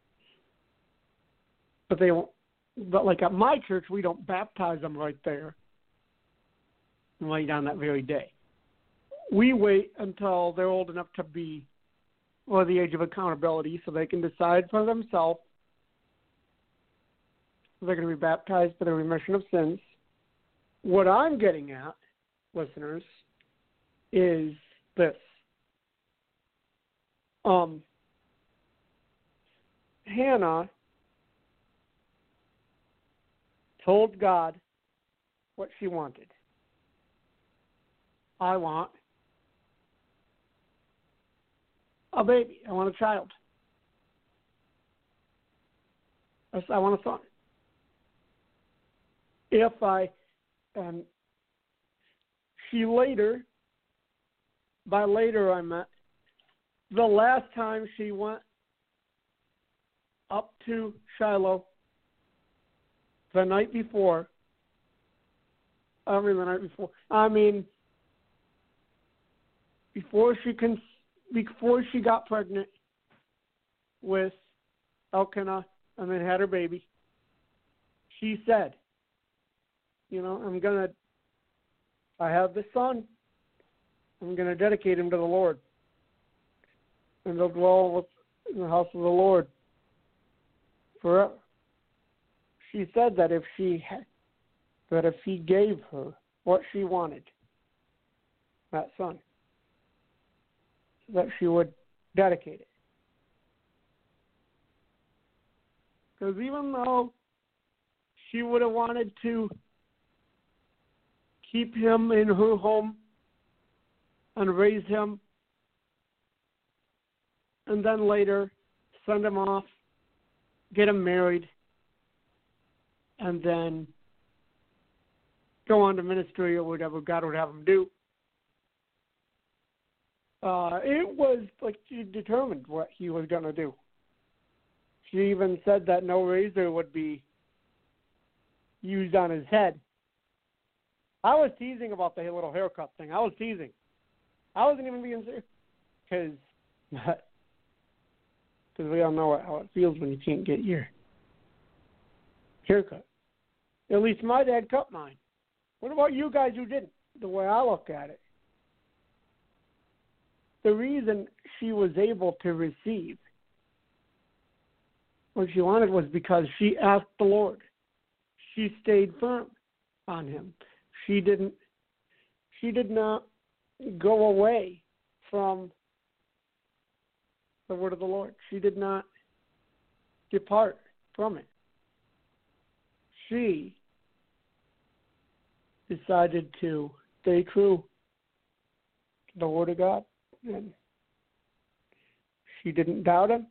but they won't. But like at my church, we don't baptize them right there, right on that very day. We wait until they're old enough to be, or the age of accountability, so they can decide for themselves if they're going to be baptized for the remission of sins. What I'm getting at, listeners, is this. Um, Hannah told God what she wanted. I want a baby. I want a child. I want a son. If I, and she later, by later I meant the last time she went up to Shiloh, the night before, I mean the night before, I mean before she can, before she got pregnant with Elkanah and then had her baby, she said, you know, I'm going to, I have this son, I'm going to dedicate him to the Lord, and they'll dwell with, in the house of the Lord forever. She said that if she had, that if he gave her what she wanted, that son, that she would dedicate it. Because even though she would have wanted to keep him in her home and raise him, and then later send him off, get him married, and then go on to ministry or whatever God would have him do. Uh, it was like she determined what he was going to do. She even said that no razor would be used on his head. I was teasing about the little haircut thing. I was teasing. I wasn't even being serious. Because we all know how it feels when you can't get your haircut. At least my dad cut mine. What about you guys who didn't? The way I look at it. The reason she was able to receive what she wanted was because she asked the Lord. She stayed firm on him. She didn't she did not go away from the word of the Lord. She did not depart from it. She decided to stay true to the word of God. And she didn't doubt him.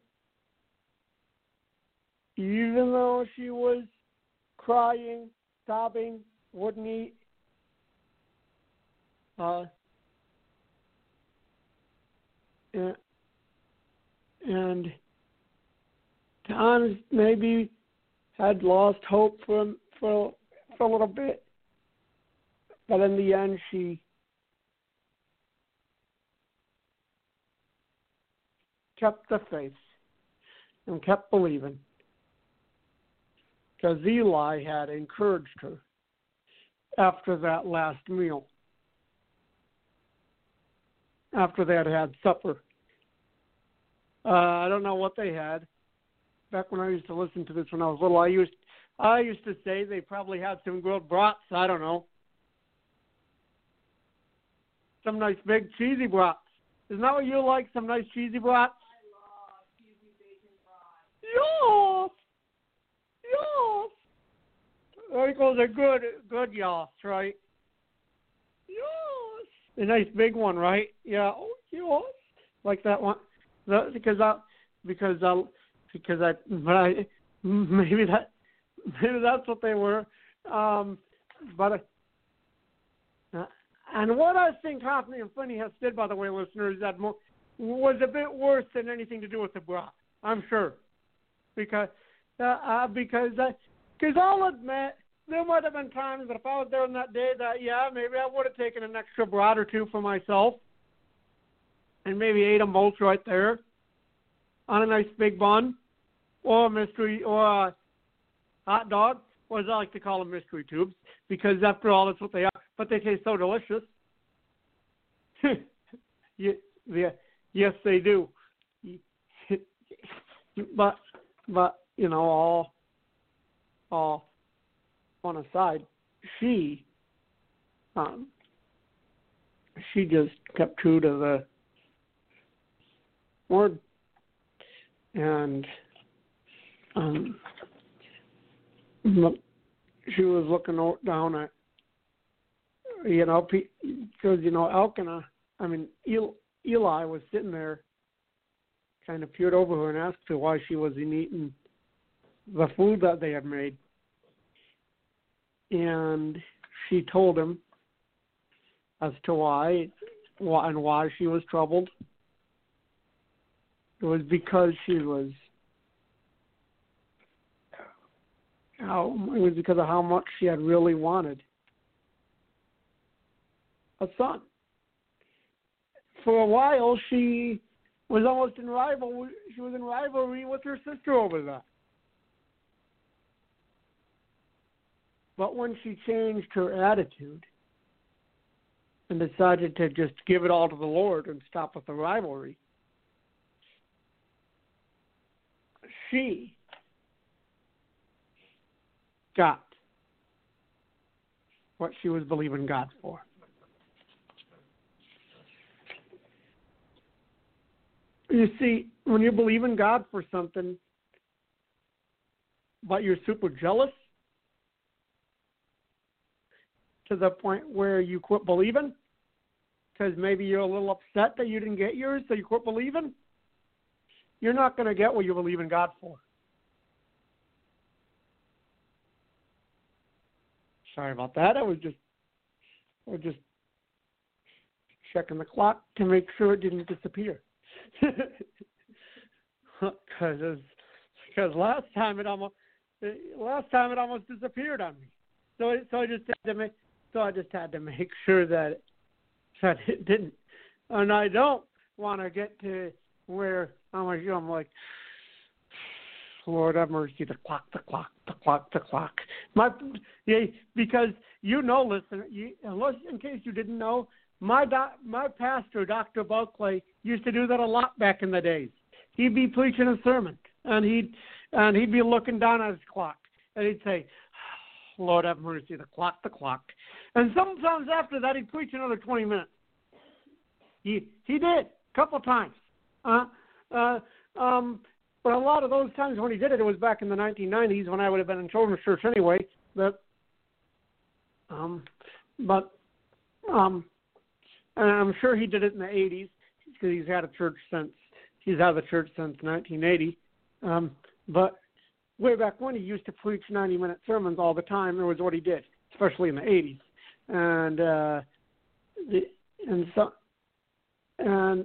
Even though she was crying, sobbing, wouldn't eat. Uh, and, and times maybe had lost hope for, for, for a little bit. But in the end, she kept the faith and kept believing. Because Eli had encouraged her after that last meal, after they had had supper. Uh, I don't know what they had. Back when I used to listen to this when I was little, I used I used to say they probably had some grilled brats. I don't know. Some nice big cheesy brats. Isn't that what you like? Some nice cheesy brats? I love cheesy bacon fries. Yes. Yes. There goes a good, good yas, right? Yes. A nice big one, right? Yeah. Oh, yes. Like that one. The, because I, because I, because I, but I, maybe that, maybe that's what they were. Um, but, uh, and what I think Hoffman and Phineas did, by the way, listeners, that mo- was a bit worse than anything to do with the bra. I'm sure, because. Uh, uh, because because uh, I'll admit, there might have been times that if I was there on that day that, yeah, maybe I would have taken an extra brat or two for myself and maybe ate them both right there on a nice big bun or a mystery or a hot dog, or as I like to call them, mystery tubes, because after all, that's what they are. But they taste so delicious. yeah, yeah, yes, they do. but, but, you know, all, all on a side, she, um, she just kept true to the word, and um, she was looking down at, you know, because you know Elkanah, I mean Eli was sitting there, kind of peered over her and asked her why she wasn't eating the food that they had made. And she told him as to why, why and why she was troubled. It was because she was, how, it was because of how much she had really wanted a son. For a while, she was almost in rival. She was in rivalry with her sister over that. But when she changed her attitude and decided to just give it all to the Lord and stop with the rivalry, she got what she was believing God for. You see, when you believe in God for something, but you're super jealous to the point where you quit believing because maybe you're a little upset that you didn't get yours, so you quit believing, you're not going to get what you believe in God for. Sorry about that. I was just, I was just checking the clock to make sure it didn't disappear. Because because last time it almost last time it almost disappeared on me. So it, so I just had to make so I just had to make sure that it, that it didn't. And I don't want to get to where I'm like, you know, I'm like, Lord have mercy, the clock, the clock, the clock, the clock. My, yeah, because you know, listen, you, unless in case you didn't know, my doc, my pastor, Doctor Bulkley, used to do that a lot back in the days. He'd be preaching a sermon, and he'd and he'd be looking down at his clock, and he'd say, Lord have mercy, the clock, the clock. And sometimes after that, he'd preach another twenty minutes. He he did a couple times. Uh, uh, um, but a lot of those times when he did it, it was back in the nineteen nineties when I would have been in children's church anyway. But um, but um, and I'm sure he did it in the eighties because he's had a church since he's had the church since nineteen eighty. Um, but way back when, he used to preach ninety-minute sermons all the time. It was what he did, especially in the eighties. And uh, the, and so and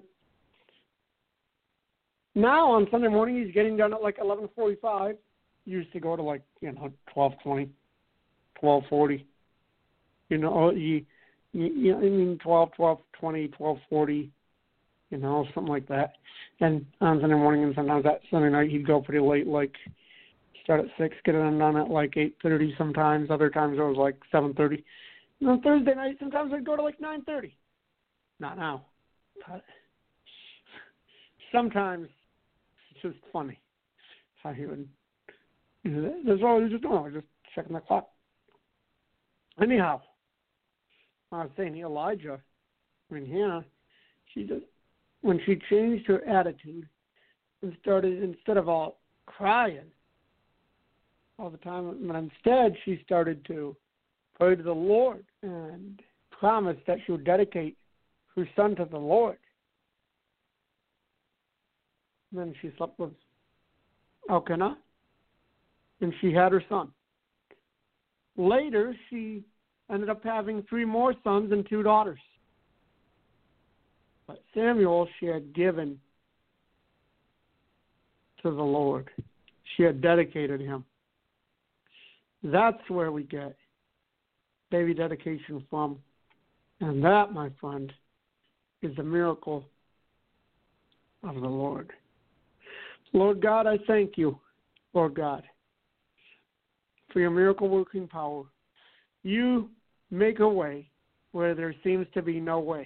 now on Sunday morning, he's getting done at like eleven forty-five. He used to go to like, you know, twelve twenty, twelve forty. You know, he, you, I mean, twelve, twelve twenty, twelve forty, you know, something like that. And on Sunday morning and sometimes that Sunday night, he'd go pretty late, like start at six, get it done at like eight thirty sometimes. Other times it was like seven thirty. And on Thursday night, sometimes I'd go to like nine thirty. Not now. But sometimes it's just funny how he would do that. That's all he was just doing. I was just checking the clock. Anyhow, I was saying Elijah, I mean, Hannah, she just, when she changed her attitude and started, instead of all crying all the time, but instead she started to pray to the Lord and promised that she would dedicate her son to the Lord. And then she slept with Elkanah, and she had her son. Later, she ended up having three more sons and two daughters. But Samuel she had given to the Lord. She had dedicated him. That's where we get baby dedication from. And that, my friend, is the miracle of the Lord. Lord God, I thank you, Lord God, for your miracle-working power. You make a way where there seems to be no way.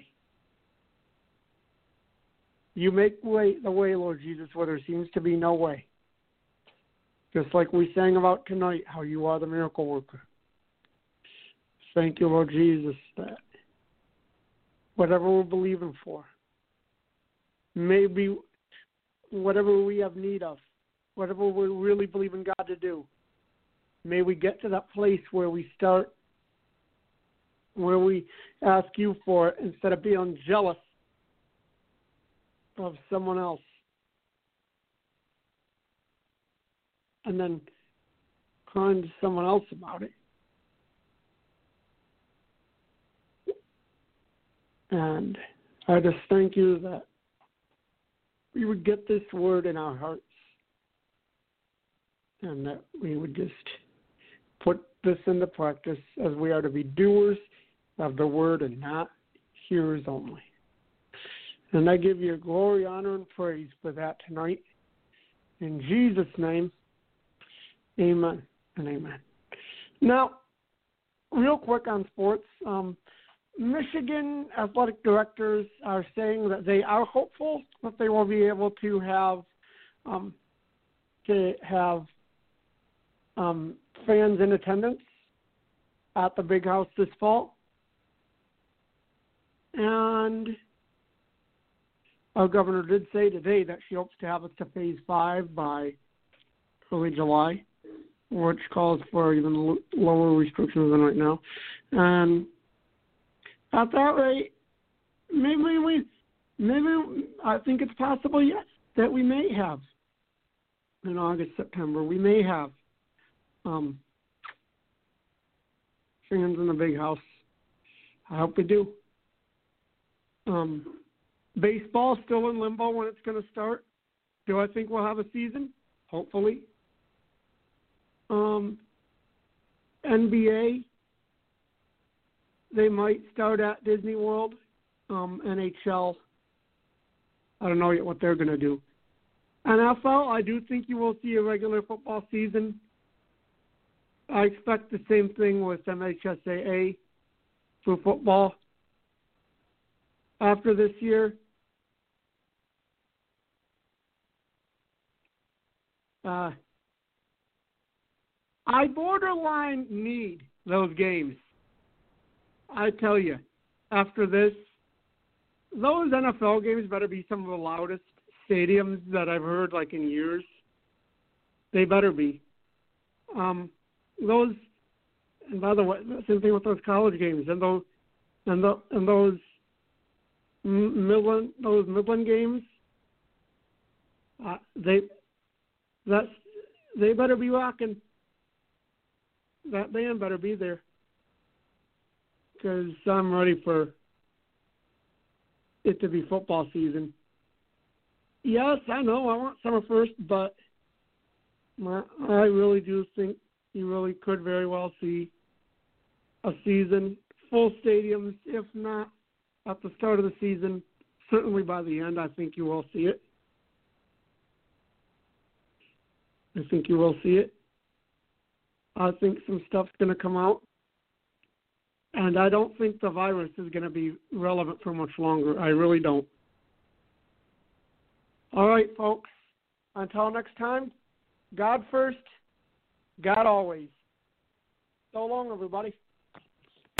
You make way, the way, Lord Jesus, where there seems to be no way. Just like we sang about tonight, how you are the miracle worker. Thank you, Lord Jesus, that whatever we're believing for, maybe whatever we have need of, whatever we really believe in God to do, may we get to that place where we start, where we ask you for it instead of being jealous of someone else. And then crying to someone else about it. And I just thank you that we would get this word in our hearts and that we would just put this into practice as we are to be doers of the word and not hearers only. And I give you glory, honor, and praise for that tonight. In Jesus' name, amen and amen. Now, real quick on sports, um, Michigan athletic directors are saying that they are hopeful that they will be able to have um, to have um, fans in attendance at the Big House this fall. And our governor did say today that she hopes to have us to phase five by early July, which calls for even lower restrictions than right now. And at that rate, maybe we, maybe I think it's possible, yes, that we may have in August, September, we may have um, fans in the Big House. I hope we do. Um, baseball still in limbo when it's going to start. Do I think we'll have a season? Hopefully. Um, N B A, they might start at Disney World. Um, N H L, I don't know yet what they're going to do. N F L, I do think you will see a regular football season. I expect the same thing with M H S A A for football after this year. Uh, I borderline need those games. I tell you, after this, those N F L games better be some of the loudest stadiums that I've heard like in years. They better be. Um, those, and by the way, same thing with those college games and those and the, and those Midland those Midland games. Uh, they that's they better be rocking. That band better be there because I'm ready for it to be football season. Yes, I know I want summer first, but my, I really do think you really could very well see a season, full stadiums, if not at the start of the season, certainly by the end, I think you will see it. I think you will see it. I think some stuff's going to come out. And I don't think the virus is going to be relevant for much longer. I really don't. All right, folks. Until next time, God first, God always. So long, everybody.